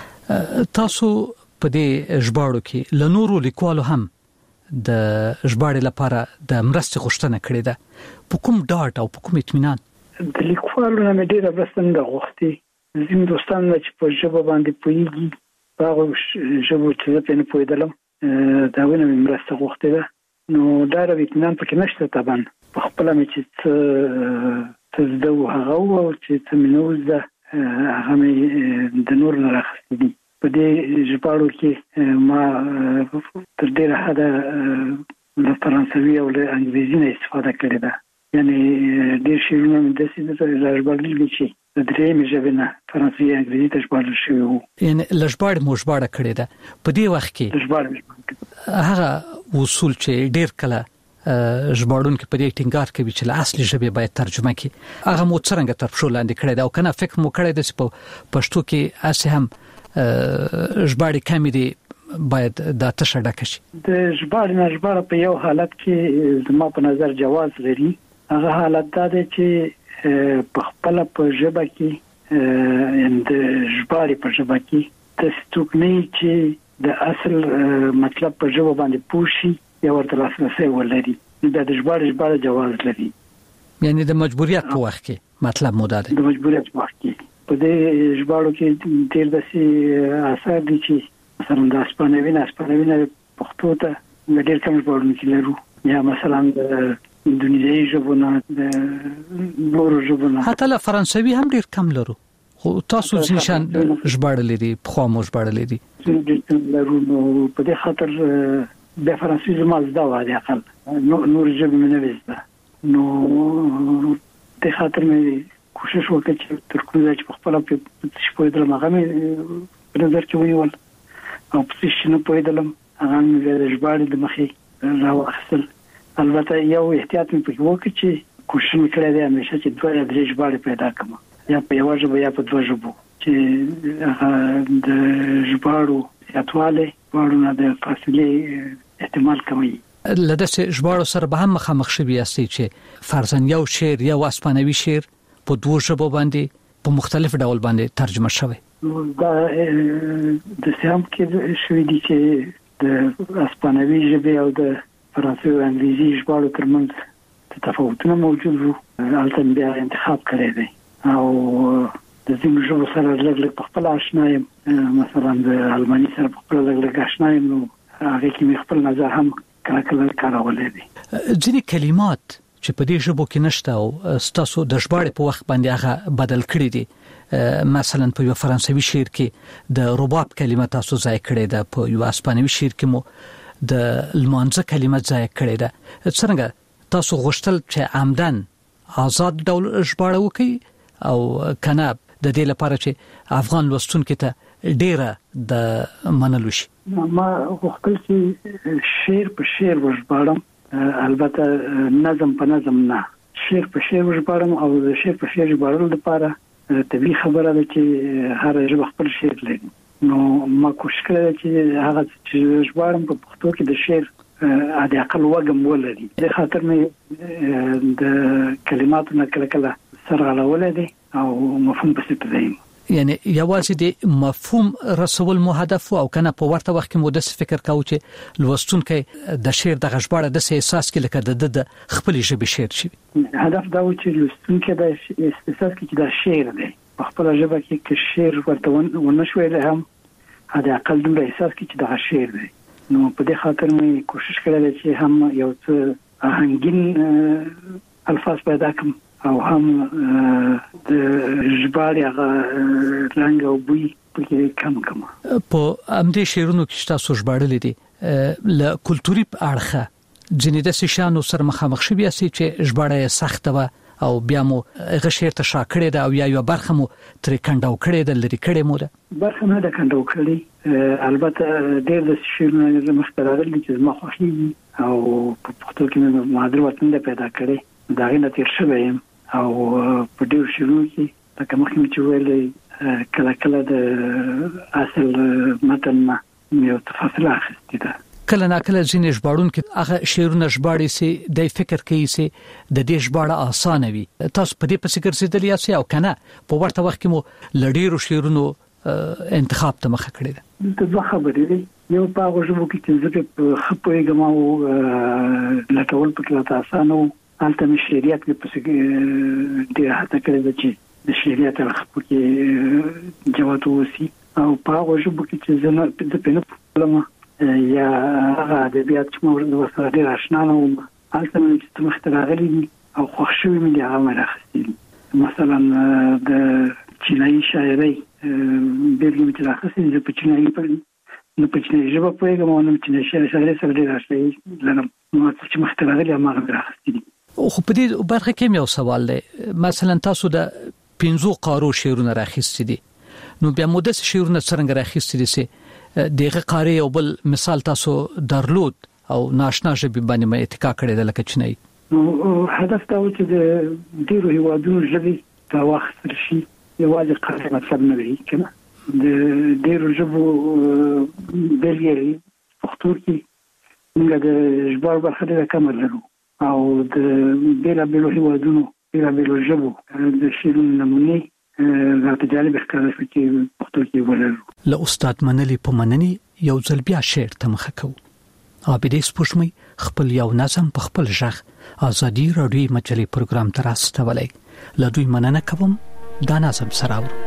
تاسو په دې ژباړو کې لنورو لیکوالو هم د ژباړې لپاره د مرستې غوښتنه کړې ده. په کوم ډاټ او په کوم اطمینان؟ د لیکوالو نه ډېر مرسته نه غوښتي. زموږ دوستان چې په ژبه باندې پوهیږي هغه ژبه چې په نه پوهیدلم دا ونه مرسته غوښتي ده نو دا اطمینان پکې نشته. طبعا په خپل مې چې څه هغه او چې څه منوز ده هغه مې د نور نه راخستې دي. په دې ژباړو کې ما تر ډیره حده د فرانسوي او د انګلیزي نه استفاده کړې ده. یعنی ډېر شعرونه مې داسې ژباړلي دي چې د درېیمې ژبې نه فرانسوي انګلیزي ته ژباړل شوي وو. یعنی ژباړه مو ژباړه کړې ده. په دې وخت کې هغه اصول چې ډېر کله ژباړونکو په دې ټینګار کوي چې له اصلي ژبې باید ترجمه کړي هغه مو څنګه تر پښو لاندې کړی دا او کنه فکر مو کړی د پښتو کې اسه هم ژباړې کمی دي باید دا تشه ډکه شي. د ژباړه په یو حالت کې زما په نظر جواز لري. هغه حالت دا دی چې په خپل په ژبه کې د ژباړې په ژبه کې تستوګنی چې د اصل مطلب په ژبه باندې پوښي یا ورته لاسرسي ولري دا د ژباړې جواز لري. یعنی د مجبوریت په وخت کې مطلب مو ده. د مجبوریت په وخت کې په دې ژباړو کې ډېر داسې اثر دي چې مثلا د اسپانوي پښتو ته ډېر کم ژباړونکي لرو یا مثلا د اندونیزیایي ژبو نه د نورو ژبو نه حتی له فرانسوي هم ډېر کم لرو. خو تاسو ځینشان ژباړلې دي په خوا مو ژباړلې دي لرو نو په دې خاطر د فرانسوي زما زده و دي اقل نور ژبې مې نه وزده نو د خاطر مې کوشش وکړ چې تر کومه چې په خپل په شپه درم هغه مې په نظر کې ونیول او په څه نه پوهیدلم هغه مې د ژباړې د مخې راوخصل. البته یو احتیاط مې پکې وکړ چې کوشش مې کړی دی همیشه چې 2 یا 3 ژباړې پیدا کړم یا په یو ژبه یا په 2 ژبو چې د ژباړو اتواله ورونه د فاصله احتمال کوي. لدې ژباړو سره به هم مخامخ شوي یاستئ چې فرضاً یو شعر یا اسپانوي شعر په 2 ژبو باندې په مختلف ډول باندې ترجمه شوی. دا د سیام کې شوی دي چې د اسپانوي ژبې او د فرانسوي او انګلیزي ژباړو ترمنځ تفاوتونه موجود وو. البته بیا انتخاب کړی دی او د ځینو ژبو سره لږ په خپل آشنا یم. مثلا د الماني سره په خپل لږ آشنا یم نو هغه کې مې خپل نظر هم کله کارولې دي. ځینې کلمات چې په دې ژبه کې نشته او ستاسو د ژباړې په وخت باندې هغه بدل کړی دي. مثلا په یو فرانسوي شعر کې د رباب کلمه تاسو ځای کړی ده، په یو اسپانوي شعر کې مو د لمانځه کلمه ځای کړی ده. څنګه تاسو غوښتل چې عمدن آزاد ډول ژباړه وکړي او کنه د دې لپاره چې افغان لوستونکو ته ډیره د منلو شي؟ ما غوښتل چې شعر په شعر وژباړم، البته نظم په نظم نه، شعر په شعر وژباړم او د شعر په شعر ژباړلو لپاره طبيعي خبره ده چې هر ژبه خپل شعر لري. نو ما کوشش کړی چې هغه چې ژباړم په پښتو کې د شعر د اقل وګم ولري. د خاطر مې د کلماتو نه کله سرغړولې دي او مفهوم بسيط دی. یعنی یوازې د مفهوم رسول مو هدف او کنه په ورته وخت کې مو د فکر کاوه چې لوستونکو د شعر د غږباړه د احساس کې لکه د خپل ژبه شعر شي. هدف دا و چې لوستونکو د احساس کې د شعر دی په خپل ژبه کې شعر ورته ونشوي له هم د اقل د احساس کې چې د شعر دی. نو په دې خاطر مې کوشش کړل چې هم یو څه آهنګین الفاظ پیدا کړم او هم د ژباړې هغه رنګ او بوی پکې کم کم. په امدې شعرونو کې تاسو ژباړلې دي له کلتوري اړخه ځینې د شانو سره مخامخ شوي چې ژباړه سخته و او بیا مو غشیر ته شاکړې ده او یا یو برخه مو ترې کنداو کړې ده لري کړې مو ده برخه نه ده کنداو کړې. البته ډېر د شعرونو مختلفل چې ما خوښي او په پښتو کې مې مادر وطن ده پیدا کړې دا غي نتیر شوی او په ډېر شروع کې دا کوم چې ویلې کله کله د اصل متن ما یو تفاصیل اخیستې ده. کله ناکله ځینې ژباړونکو هغه شعرونه ژباړي سي د فکر کوي سي د دې ژباړه اسانه وي. تاسو په دې پسې ګرځېدل یاست او کنه په ورته وخت کې مو لډیرو شعرونو انتخاب ته مخه کړی ده؟ د دوه خبرې دي. یو په هغه ژبه کې چې زه په خپويګم او لټول پکې راته اسانه و. البته مې شعریات کې پسې ډېر هڅه کړې ده چې د شعریات الخپو کې جواب وسی او په هغه ژبه کې چې زه نه د پنځه یا هغه ادبیات چې موږ سره ډېر آشنا نه وو. البته چې مختلغلي او خوشوي مې هغه راخستي. مثلا د چینایي شاعري بیرګم چې راخستي د چینایي په نو په چینایي ژبه پوهیږم او نو چینایي شاعري سره ډېر آشنا لرم. نو چې مختلغلي هغه راخستي. خو په دې برخه کې یو سوال دی. مثلا تاسو د 15 قارو شعرونه راخستي دي نو بیا مو د شعرونه څنګه راخستي دي دغه قاری او بل مثال تاسو درلود او ناشنا ژبه باندې مې اتکا کړی د لکه چینایي؟ نو هدف دا و چې د ډیرو هیوادونو ژبې په وخت شي یوازې قاری مطلب نه وي کنه د ډیرو ژبو بلګری پښتو کې موږ د ژباړو برخه ډېره کمه لرو او د بیلابیلو هیوادونو بیلابیلو ژبو د شعرونو نمونې راته جالب ښکاره شو چې پښتو کې ولرو. له استاد منلي په منني یو ځل بیا شعر ته مخه کوو. عابدې سپوږمۍ خپل یو نظم په خپل ژغ ازادي راډیو مجلې پروګرام ته راستولې. له دوی مننه کوم دا نظم سره اورو.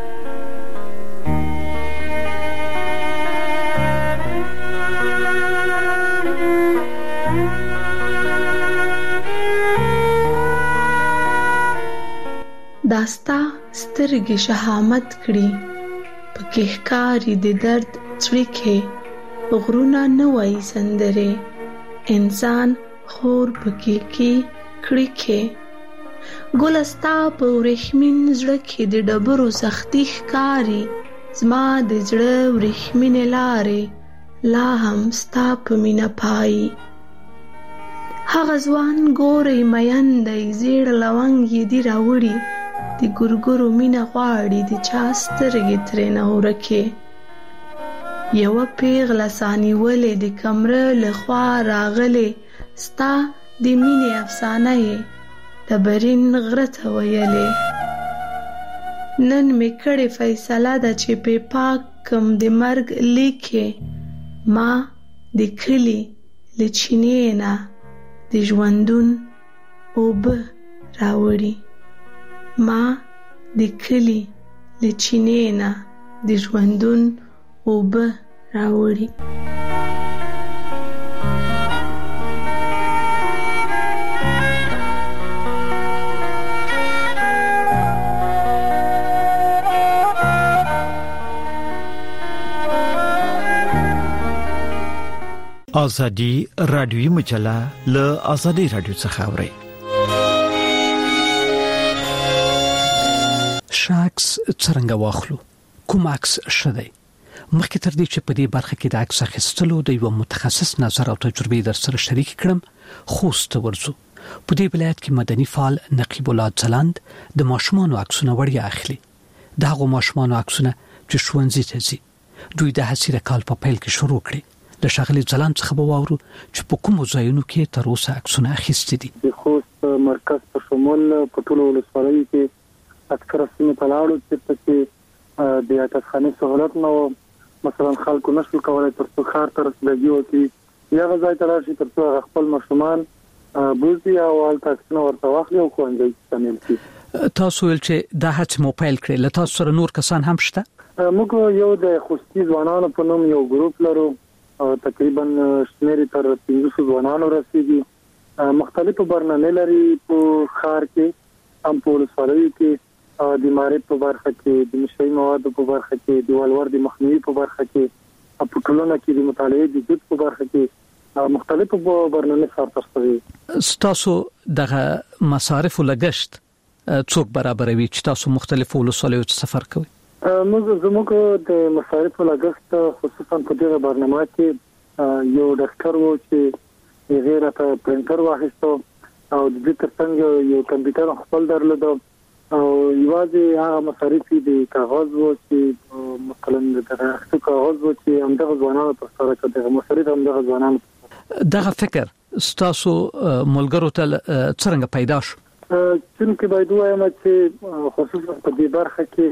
داستا سترګې شهامت کړي پکې ښکاري د درد څړیکې غرونه نه وایي سندرې انسان خور پکې کې کړیکې ګلستا په ورېښمین زړه کې د ډبرو سختي ښکاري زما د زړه ورېښمینې لارې لا هم ستا په مینه پایي هغه ځوان ګورئ مین دی زیړ لونګ یې دي راوړي د ګورګورو مینه غواړي د چا سترګې ترې نه ورکې یوه پیغله سانیولې د کمره له خوا راغلې ستا د مینې افسانه یې ډبرین غره ته ویلې نن مې کړې فیصله ده چې پې پاک کم د مرګ لیکې ما د کلي له چینې نه د ژوندون اوبه راوړي ما د کلی له چینې نه د ژوندون اوبه راوړي. ازادي رادیوي مجله له ازادي رادیو څخه اوري. شاکس څنګه واخلو؟ کوم عکس شدی؟ مخکې تر دې چې په دې برخه کې د عکس اخیستلو د یو متخصص نظر او تجربه در سره شریک کړم، خوست ورزو. په دې ولایت کې مدني فعال نقیب الله ځلاند د ماشومانو عکسونه وړیا اخلي. دغه ماشومانو عکسونه چې ښوونځي ته ځي، دوی د هڅې کال په پیل کې شروع کړي. د شغلي ځلاند څخه به واورو چې په کوم ځایونو کې تر اوسه عکسونه اخیستي دي. د خوست مرکز په شمول په ټولو ولسوالیو کې اکثره سیمې ته لاړو چې پکې د عکسخانې سہولت نه و. مثلا خلکو نشو کولای تر څو خار تر رسیدګي وکړي یا غځای تر شي تر څو خپل ماشومان بوزي او الټاکسونه ورته واخلي او ښوونځي ته شامل شي. تاسو ول چې دا هڅه مو پیل کړې، له تاسو سره نور کسان هم شته؟ موږ یو د خوستي ځوانانو په نوم یو ګروپ لرو، تقریبا شمیرې تر 300 ځوانانو رسیدي. مختلفو برنامې لري په خار کې، هم په ولسوالیو کې، د معرفت په برخه کې، د نشئی موادو په برخه کې، د ولور د مخنیوي په برخه کې، په ټولنه کې د مطالعې د جد په برخه کې مختلفو برنامې سره ترسره. تاسو دغه مصارف لګشت څوک برابروي چې تاسو مختلفو ولسوالیو ته سفر کوئ؟ زموږ د مصارف لګښت خصوصا په دغه برنامه کې یو ډاکټر وو چې غیره ته پرنټر واخیستو او د دې ترڅنګ یو کمپیوټر خپل درلود او یوازې هغه مصارف د کاغذ وو چې مثلا دغه کاغذ وو چې همدغه ځوانانو ته سره کړه، مصارف همدغه ځوانانو. دغه فکر ستاسو ملګرو ته څنګه پیدا شو؟ چې باید وایم چې خصوصا په دې برخه کې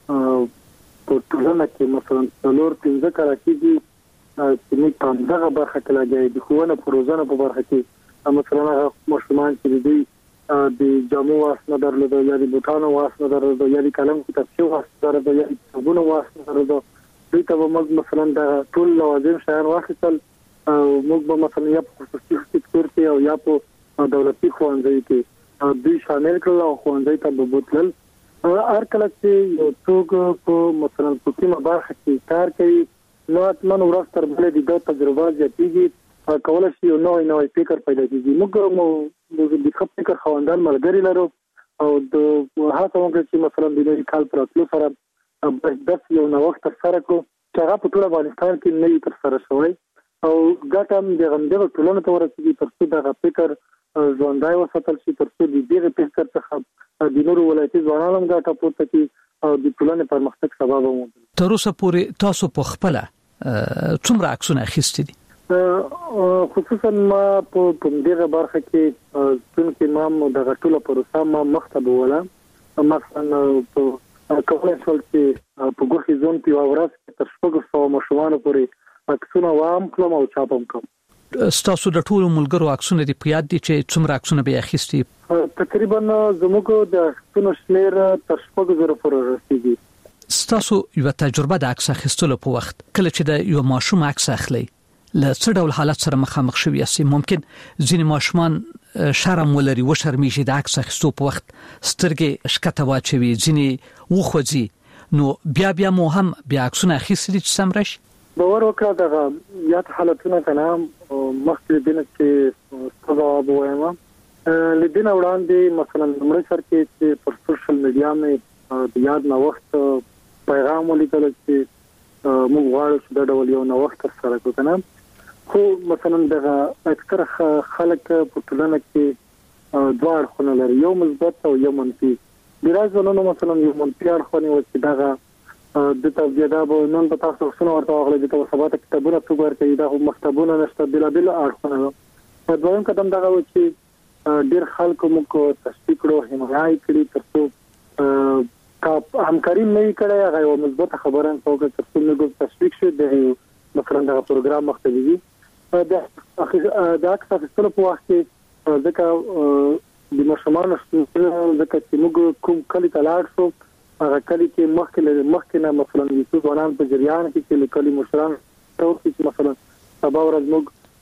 په ټولنه کې مثلا څلور 15 کال کېږي چې موږ په دغه برخه کې لګیږو. د ښوونه پروژه په برخه کې مثلا هغه ماشومان چې دوی د جامو واسطه درلود یا د بوټانو واسطه درلود یا د قلم کتابچو واسطه درلود یا د صابون واسطه درلود، دوی ته موږ مثلا د ټول لوازم شیان واخیستل او موږ به مثلا یا په خصوصي سکتور کې او یا په دولتي ښوونځي کې دوی شامل کړل او ښوونځي ته به بوتلل. هر کله چې یو څوک په مثلا په کومه برخه کې کار کوي نو اتمن ورځ تر بلې د تجربه زیاتېږي، کولای شي یو نوې فکر پیدا کړي. موږ د فکر خواندان ملګری لرو او د هڅه وکړو چې مثلا د نوي کال پر اتلو سره بس یو نوښت تر سره کړو چې هغه په ټول افغانستان کې نه تر سره شوی او ګټم د غندغه ټولنه ته ورسېږي تر څو دغه فکر ژوندای وساتل شي، تر څو د دې فکر څخه د نورو ولایتي ځوانانو ګټه پورته کړي او د ټولنې پرمختګ سبب ومومي. تر اوسه پورې تاسو په خپل څومره عکسونه اخیستي دي؟ خصوصا ما په دغه برخه کې څنګه ما د غټوله پروسه ما مختبه ولا مثلا په کومه څول چې په ګوخي زون په اورس تر 600 ماشومان پورې عکسونه وام کړم او چاپم کړم. ستاسو د ټولو ملګرو عکسونه د پیاد دي چې څومره عکسونه به اخیستي؟ تقریبا زموږ د عکسونو شمیر تر 6,000 پورې رسیدي. ستاسو یو تجربه د عکس اخیستلو په وخت کله چې د یو ماشوم عکس اخلي له څه ډول حالت سره مخامخ شوي یاست؟ ممکن ځینې ماشومان شرم ولري و شرمېږي د عکس اخیستو په وخت سترګې شکته واچوي، ځینې وخوځي، نو بیا مو هم بیا عکسونه اخیستي چې سم راشي؟ باور وکړه دغه یاد حالتونه کنه مخکې دینه چې ځواب وایم لدین وړاندې مثلا عمر سره کې پر سوشل میډیا مې د یاد نو وخت پیغام ولیکل چې موږ غواړو چې دا ډول یو نو وخت سره کوو، خو مثلا دغه اکثر خلک په ټولنه کې دوه اړخونه لري، یو مثبت او یو منفي. بیرازونو مثلا یو منفي اړخونه و چې دغه د تبجدا به نن په تاسو څنګه ورته غوړي د سبا ته کتابونه څوګر کوي دا مکتبونه نشته بل اړخونه. په دویم قدم دغه و چې ډیر خلکو موږ تشویق کړو، حمایت کړی ترڅو همکاري نه کړي، هغه یو مثبت خبره توګه ترڅو موږ تشویق شو د مثلا دا پروګرام مختلفي د اکثر څه په وخت کې ځکه د مشمانو ځکه چې موږ کوم کلی تلاړ شو هغه کلی کې مخکې نه مثلا یوسف ونان په جریان کې چې کلی مشران ته چې مثلا سبا ورځ موږ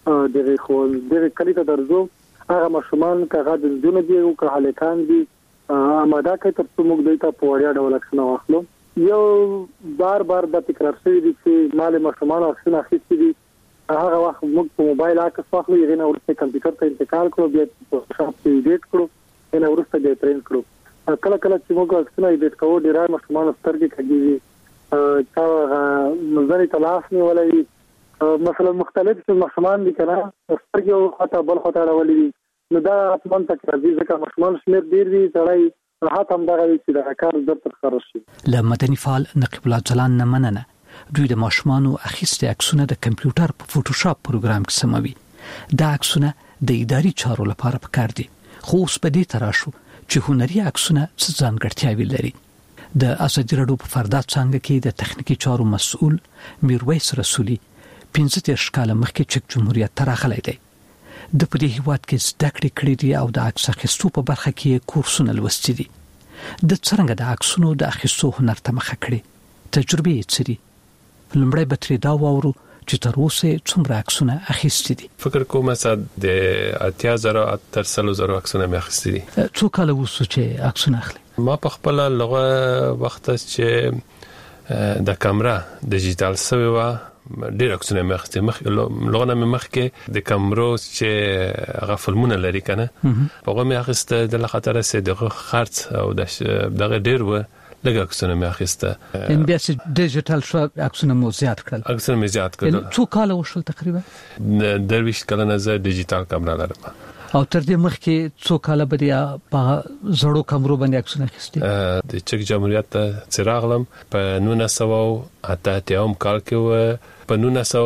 دغه کلی ته درځو هغه مشمان کغه د دونه دی او که هلکان دي اماده کوي ترڅو موږ دوی ته په وړیا ډول ښه واخلو. یو بار د تکرار شوی دي چې مال مشمان اخیستي دي هغه وخت موږ په موبایل عکس واخلو یې نه ورته کمپیوټر ته انتقال کړو بیا فوټوشاپ ته ایډیټ کړو نه ورته بیا ټرین کړو کله کله چې موږ عکسونه ایډیټ کوو ډیره مشمول سترګې کوي چې مزري تلاش نه ولې مثلا مختلف مخمان دي کنه سترګې او خطا بل خطا راولي نو دا اتمن تک راځي ځکه مشمول شمیر ډیر دي تړای راحت هم دغه چې د کار زړه تر خرج شي ل مدني فعال نقيب الله ځلان نه مننه دوی د ماشومانو اخیستي عکسونه د کمپیوټر په فوټوشاپ پروګرام کې سموي دا عکسونه د اداري چارو لپاره پکار دي خو اوس په دې تراشو چې هنري عکسونه څه ځانګړتیاوې لري د ازادي راډیو په فردا څنګه کې د تخنیکی چارو مسؤل میرویس رسولي 15 کال مخکې چک جمهوریت تراغلی دی د پدې هیواد کې زده کړې کړې دي او د عکس اخیستو په برخه کې کورسونه لوستي دي د څنګه د عکسونو د اخیستو هنر ته مخه کړې تجربه یې څه دي لمړی به ترې دا واورو چې تر اوسه څومره عکسونه اخیستي دي فکر کوم چې د 80,000 تر 100,000 عکسونه مې اخیستي دي څو کال وروسته چې عکسونه اخلي ما په خپل لغه وخت چې د کیمرا ډیجیټل سوي و ډیر عکسونه مې اخیستي لغه مې مخکې د کیمرو چې هغه فلمونه لري کنه هغه مې اخیسته د خاطر سه دغه خرڅ او دغه ډیر و لږ عکسونه مې اخیسته ان بیا چې ډیجیټل شو عکسونه مو زیات کړل څو کال وشول تقریبا درویش کله نه زه ډیجیټل کیمرا لرم او تر دې مخکې څو کال بدیا په زړو کمرو باندې عکسونه اخیستي د چک جمهوریت څراغلم په 1988 کال کې و په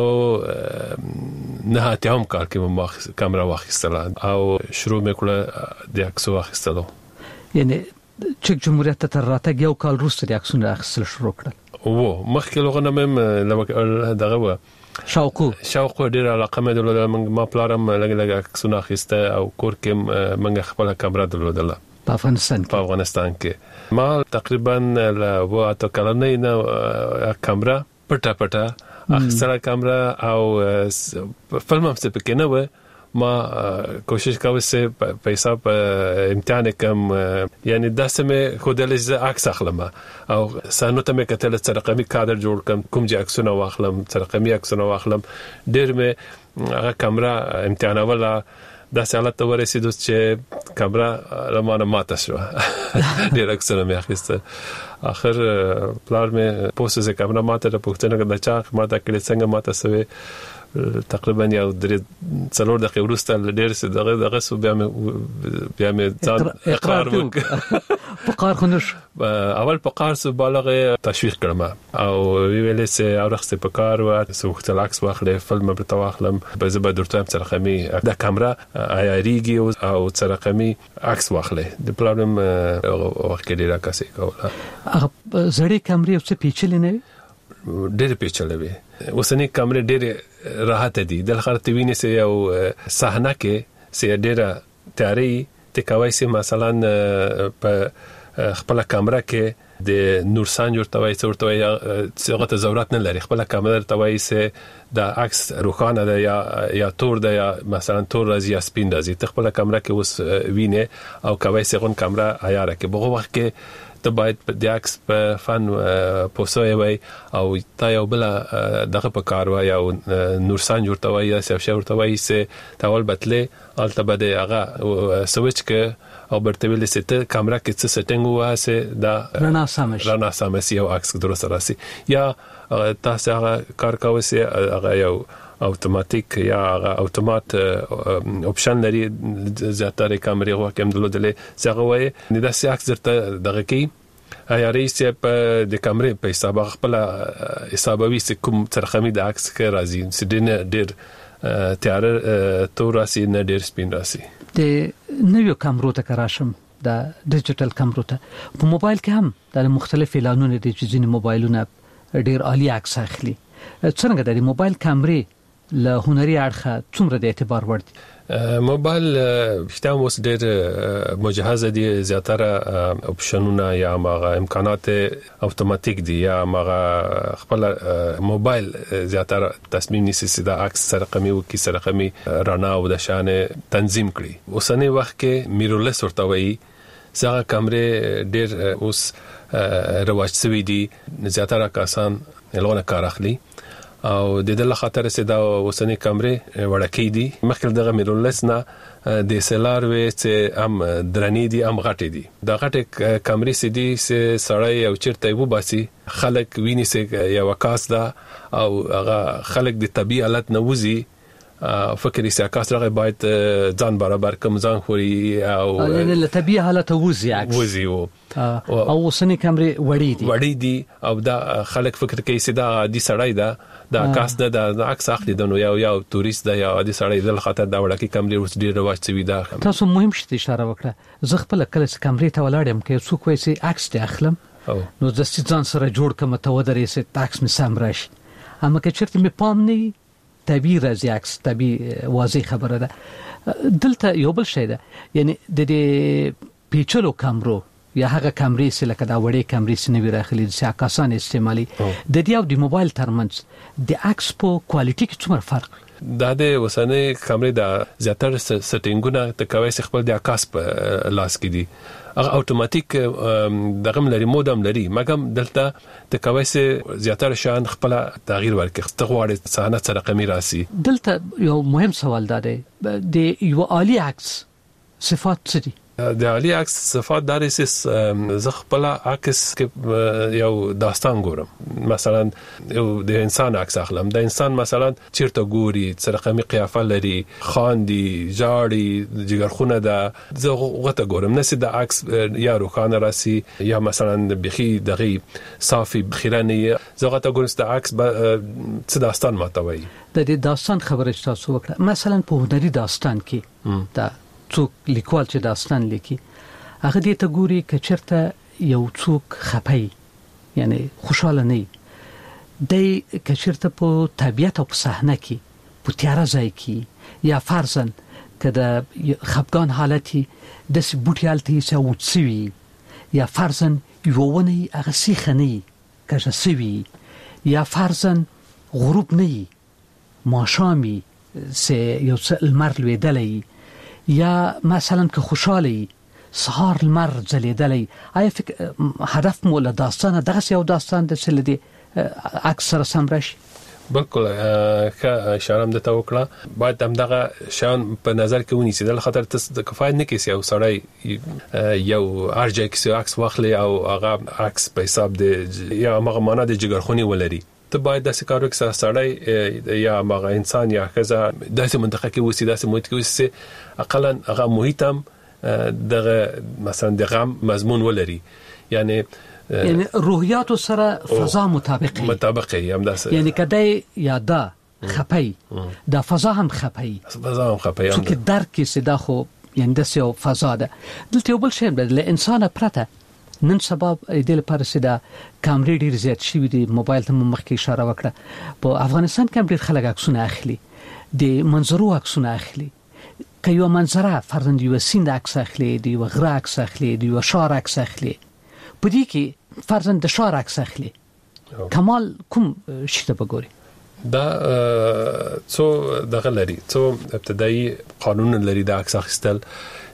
1989 کال کې ما کیمرا واخیستله او شروع وکړه د عکسو اخیستلو یعنی چک جمهوریت تر راتګ یو کال وروسته د عکسونو اخیستل شروع کړل وو مخکې لغونه مې دغه و شوق ډیر علاقه مې درلوده ما پلارم لګ عکسونه اخیسته او کور کې منګ خپل کیمرا درلوده په افغانستان کې ما تقریبا و اته کلنې نه کیمرا پټه اخیستله کیمرا او فلم هم څه پکې نه و ما کوشش کوم چې پیسې په امتحان کم یعنی داسې مې خودل ز عکس اخلم او سانو ته مې کتل چې رقمي کادر جوړ کوم چې عکسونه واخلم رقمي عکسونه واخلم ډېر مې هغه کیمرا امتحان ولا داسې حالت ته ورسېد چې کیمرا لمانه ماته شو ډېر عکسونه مې اخیسته اخر پلار مې پوسټ چې کیمرا ماته د پښتنه د چا ماته کړي څنګه ماته سوي تقریبا یو درې څلور دقیقې وروسته ډېر څه دغه سو بیا مې ځان اقرار فقار خنش اول فقار سو بالغه تشویق کړم او ویل چې اورخصه فقار و سوخت عکس واخلې فلم به تواخلم به زبر درته رقمي د کیمرا ایریږي او رقمي عکس واخلې د پرابلم وخت کې ډیره کاسې کوله زړې کیمرې څه پیچلې نه ډېر پیچلې وي اوسنی کیمرې ډېر راحت دي د خرته ویني سه یو صحنه کې سه ډېر تیاری تکوي سه مثلا په خپل کیمرا کې د نورسان جوړتوي څورته ضرورت نه لري خپل کیمرا توي سه د عکس روخانه ده یا تور ده یا مثلا تور راځي یا سپین راځي خپل کیمرا کې اوس ویني او کوي سه غون کیمرا عیاره کې بغه وخت کې ته باید د عکس په فن پوسوي وي او تا یو بل دغه په کار وای او نورسان جوړتوي یا سیف جوړتوي سه تاول بتله الته بده هغه سويچ کې او برتویل سته کیمرا کې څه سټینګ واسه دا رڼا سمسي او عکس درست راسي یا تاسو هغه کار کوي سه هغه یو اوتوماتیک یا اوتومات اپشن لري زیاتره کیمرې واکم دلودلې څنګه وای نه د عکس درته دغه کې یا رئیس په د کیمرې په حساب خپل حسابوي کوم ترخمي د عکس کې راځي سدنه ډېر تیار تور راسي نه ډېر سپین راسي د نویو کیمرو ته کراشم د ډیجیټل کیمرو ته په موبایل کې هم د مختلف اعلانونو د ځینې موبایلونو ډېر عالی عکس اخلي څنګه د موبایل کیمرې له هنري اړخه څومره د اعتبار وړ دي موبایل شته اوس ډېر مجهز دي زیاتره اپشنونه یا ماغه امکانات اتوماتیک دي یا ماغه خپل موبایل زیاتره تصمیم نیسي چې د عکس رقمي او کیسه رقمي رڼا او د شان تنظیم کړي اوسنی وخت کې میرورلس ورته وایي څنګه کیمرې ډېر اوس رواج شوی دي زیاتره کسان لونه کار اخلي او د دې خاطر سه دا وسنی کیمرې وړکې دي مخکې دغه میرولسنا د سلار وې چې ام درنی دي ام غټې دي دا غټه کیمرې سې دي سه سړی او چیرته وو باسي خلک ویني سه یو وکاس دا او هغه خلک د طبي حالت نه وزي فکر یې ساکاس راغی باید ځان برابر کوم ځان خوري او له طبيعي حالت وزي او وسنی کیمرې وړي دي او دا خلک فکر کوي چې دا د سړی دا کاس دا عکس اخلي د نو یو تورست دا یا د سړی د خاطر دا وړکی کیمرې ورس ډیر رواج شوی دا تاسو مهم شته اشاره وکړه زه خپل کله کیمرې ته ولاړم کې څوک وایي چې عکس ته اخلم نو د ځان سره جوړ کوم ته ودرې چې عکس می سم راشي اما که چیرته می پام نه طبيعي راځي عکس طبيعي واضح خبره ده دلته یو بل شی ده یعنی د دې پیچلو کیمرو یا هغه کیمرې چې لکه دا وړې کیمرې چې نوی راخلي چې عکاسان استعمالي د دې او د موبایل ترمنځ د عکس په کوالټي کې څومره فرق دا د وسنۍ کیمرې د زیاتره سټینګونه ته کوي چې خپل د عکاس په لاس کې دي هغه اتوماتیک دغه لري مودم لري مګم دلته د کوي چې زیاتره شان خپل تغییر ورکړي تغواړي صحنه سره رقمي راسي دلته یو مهم سوال ده د یو عالی عکس صفات څه دي د عالی عکس صفات دارې زه خپل عکس کې یو داستان ګورم مثلا یو د انسان عکس اخلم د انسان مثلا چیرته ګوري چې رقمي قیافه لري خاندي جاړي جګرخونه ده زه غوته ګورم نسې د عکس یا روخانه راسي یا مثلا بخي دغه صافي بخیرانه زه غوته ګورم چې د عکس څه داستان ماتوي د دې داستان خبره تاسو وکړه مثلا په هنري داستان کې دا څوک لیکوال چې داستان لیکي هغه دې ته ګوري چې چرته یو څوک خپي یعنی خوشاله نه دی چې چرته په طبيعت او په صحنه کې په تیار ځای کې یا فرضاً کده خپګان حالتي د سبوټیالتي سوتسوي یا فرضاً یوونی هغه سیخنی کژه سوي یا فرضاً غروب نه ماشامي سه یو المر لویدلې یا مثلا که خوشحالی سهار المر زلیدلی آیا هدف مولا داستان دغه یو داستان د سلدي اکثر سم راشي بالکل که اشاره هم د توکړه باید هم دغه شان په نظر کې ونیسي د خاطر ته کفایت نه کیسي او سړی یو ارجه کیسي عکس واخلي او هغه عکس په حساب د یا هغه معنا د جګرخونی ولري ته باید د سکارو کې سړی یا هغه انسان یا کزا داسې منطقه کې وسی داسې محیط کې وسی اقلا هغه محیط هم دغه مثلا د غم مضمون ولري یعنی روحیات سره فضا مطابقي هم داسې یعنی کدی یادا خپي د فضا هم خپي چې درک صدا خو یعنی د سیو فضا ده دلته بل شی د انسان پرته نن سبب د لپاره سدا کیمرې ډیر زیات شي د موبایل ته مخکې اشاره وکړه په افغانستان کې ډیر خلک عکسونه اخلي د منظرو عکسونه اخلي کيو منظره فرضاً یو سیند عکس اخلي د یو غره عکس اخلي د یو شار عکس اخلي په دې کې فرضاً د شار عکس اخلي کمال کوم شته بګوري دا څو دغه لري څو ابتدایي قانون لري د عکس اخیستل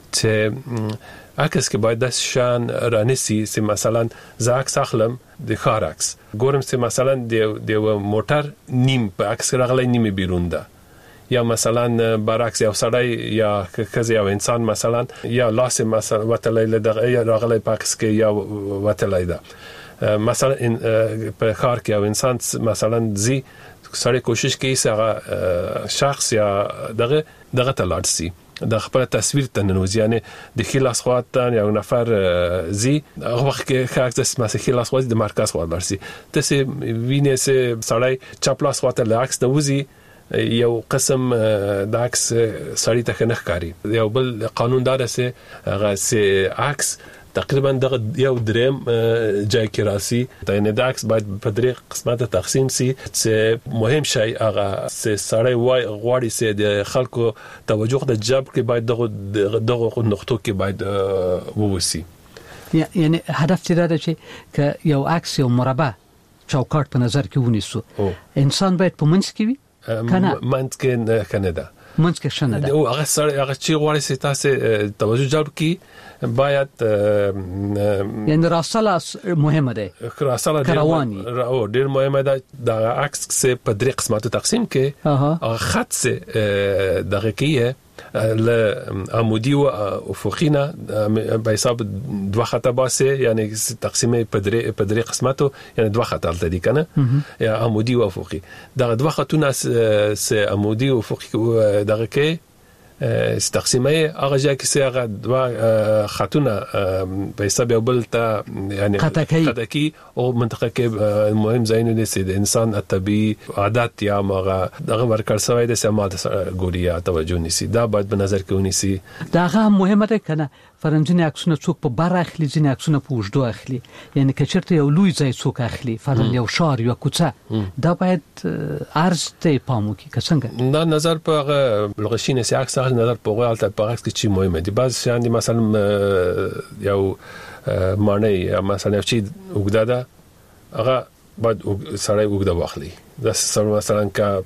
چې عکس کې باید د شان رانسی چې مثلا زه عکس اخلم د خار عکس ګورم چې مثلا د موټر نیم په عکس راغلی نیم بیرون ده یا مثلا برعکس یو سړی یا کزه یو انسان مثلا یا لاس مثلا وتلای دغه یا راغلی په عکس کې یا وتلای ده مثلا په خار کې یو انسان مثلا زی سړی کوشش کوي چې هغه شخص یا دغه تلاړسي د خپل تصویر ته ننوځي یعنی د خلاص خواته یو نفر زی هغه وخت کې خاص د خلاص خواته د مرکز خواته برسي ته وینې سه سړی چاپلاس خواته لاکس نوځي یو قسم د عکس سړی ته نه ښکاری یو بل قانون دار سه هغه سه عکس تقریبا دغه یو دریم جای کې راسي د نه د عکس باید په درې قسمه تقسیم سي چې مهم شی هغه سړی وای غواړي سي د خلکو توجه د جاب کې باید دغه نقطو کې باید ووسی یعنی هدف دې دا چې یو عکس یو مربع چوکاټ په نظر کې ونیسو انسان باید په منځ کې وي کنه منځ کې کنه ده منځ کې شنه ده او هغه چې غواړي ستاسو توجه جلب کی باید یعنی راسله مهمه ده راسله کروانی او ډیر مهمه ده د عکس سه په درې قسمه تقسیم کې هغه خط سه دغه کیه ل عمودي او افقينا به حساب دوه خطه باسه یعنی تقسیم په درې قسمتو یعنی دوه خطه تل دي کنه یا عمودي او افقي دغه دوه خطونه سه عمودي او افقي دغه کې تقسیمه هغه ځکه چې هغه دوه خطونه په حساب یو بل ته یعنی خطکی او منطقه کې مهم ځایونه دي د انسان طبي عادت یا هغه دغه ورکړ سوی د سماعت ګوریا توجه نسی دا باید په نظر کې ونیسي دا هغه مهمه ده کنه فرنځنی عکسونه څوک په بار اخلي ځنی عکسونه په وجدو اخلي یعنی کچرته یو لوی ځای څوک اخلي فرض یو شار یو کوڅه دا باید ارز ته پامو کې څنګه دا نظر په لغشینه سي عکس نظر په غوړ ته په عکس کې چی مهمه دي بعض شان دي مثلا یو معنی مثلا چې وګداده هغه بعد سړی وګدا واخلي دا مثلا کا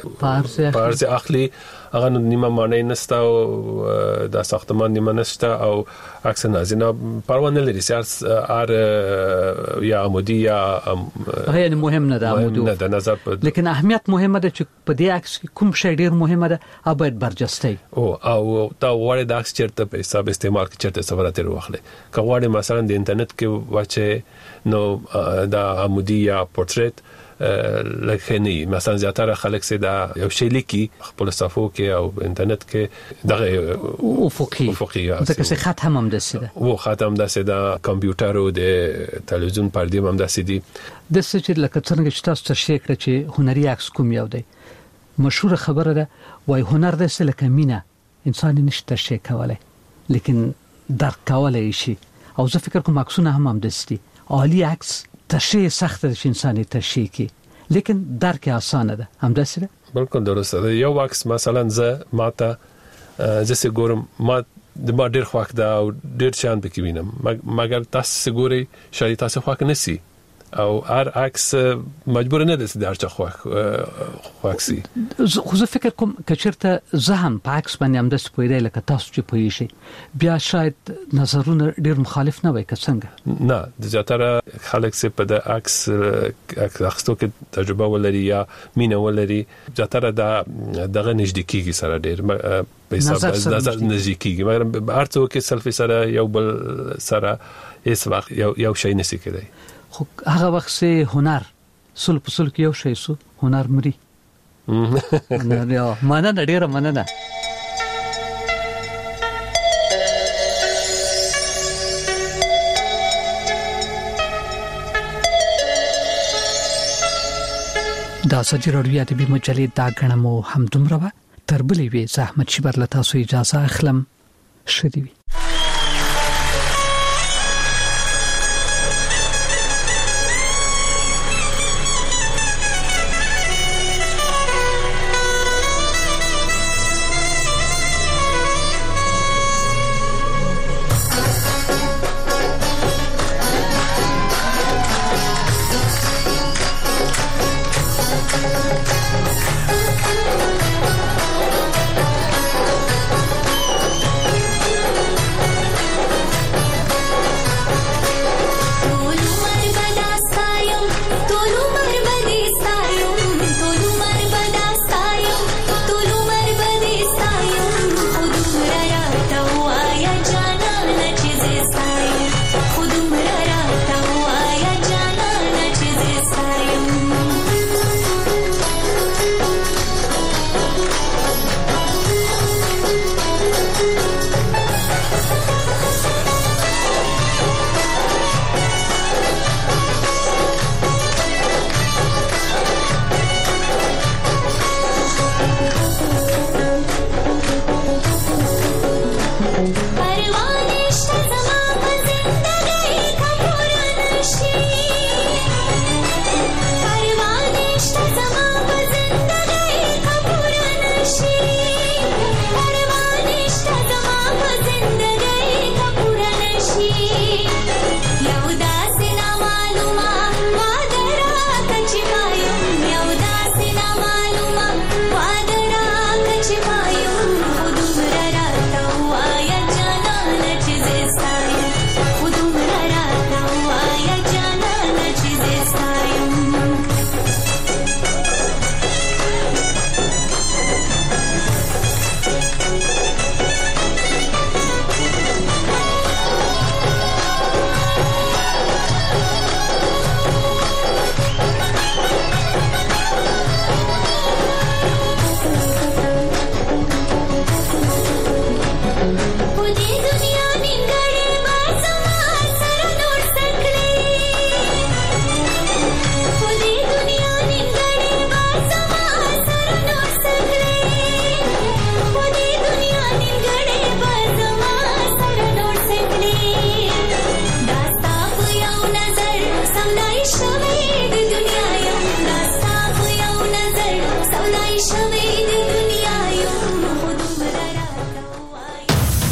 پارس اخلي هغه نیمه معنی نستا او د ساختمان نیمه نستا او عکس نازنه پروانه لري سیاس ار یا عمودي یا هي مهم نه ده عمودي نه ده نظر لیکن اهمیت مهمه ده چې په دې عکس کې کوم شی ډیر مهمه ده ابد برجسته او دا وړه د عکس چرته په حساب استعمال کې چرته سفرات واخلي که وړه مثلا د انټرنیټ کې واچي نو دا عمودي یا پورتریت لکه نه مثلا زیاتره خلک سي دا یو شی لیکي خپل صفو کې او انټرنیټ کې دغه افقي ځکه چې خط هم ده او خط هم ده دا کمپیوټر او د تلویزیون پردې هم ده سي د څه چې لکه څنګه چې تاسو تشریح کړ چې هنري عکس کوم یو دی مشهور خبره ده وای هنر د څه لکه مینه انسان نشته شي کولای لیکن درک کولای شي او زه فکر کوم عکسونه هم دستي عالی عکس تشریح سخت ده چې انساني تشریح کی لیکن درک آسانه ده هم داسې ده بالکل درسته ده یو عکس مثلا زه ماته زه ګورم ما د ما ډیر خوښ ده او ډیر شان پکې وینم مګر تاسو ګوري شاید تاسو خوښ نسی او هر عکس مجبور نه ده چې درچ خوښي خو زه فکر کوم کچرته ذهن په عکس باندې هم د سپویدل لکه تاسو چې پوي شي بیا شاید نظرونه ډیر مخالف نه وي که څنګه نه د زیاتره خلک چې په د عکس اخستو کې تجربه ولري یا مینه ولري زیاتره دغه نږدېکیږي سره ډیر په حساب نظر نږدېکیږي مګر ارڅو کې سلفي سره یو بل سره هیڅ وخت یو شی نسی کېدی خو هغه وخت سه هنر سل په سل کې یو شی سو هنر مري نه یا مننه ډیره مننه دا سجی رادیو ادبی مجلې دا غنمو هم دومره تربلې وي زحمت شي برله تاسو اجازه اخلم شدي وي परवाने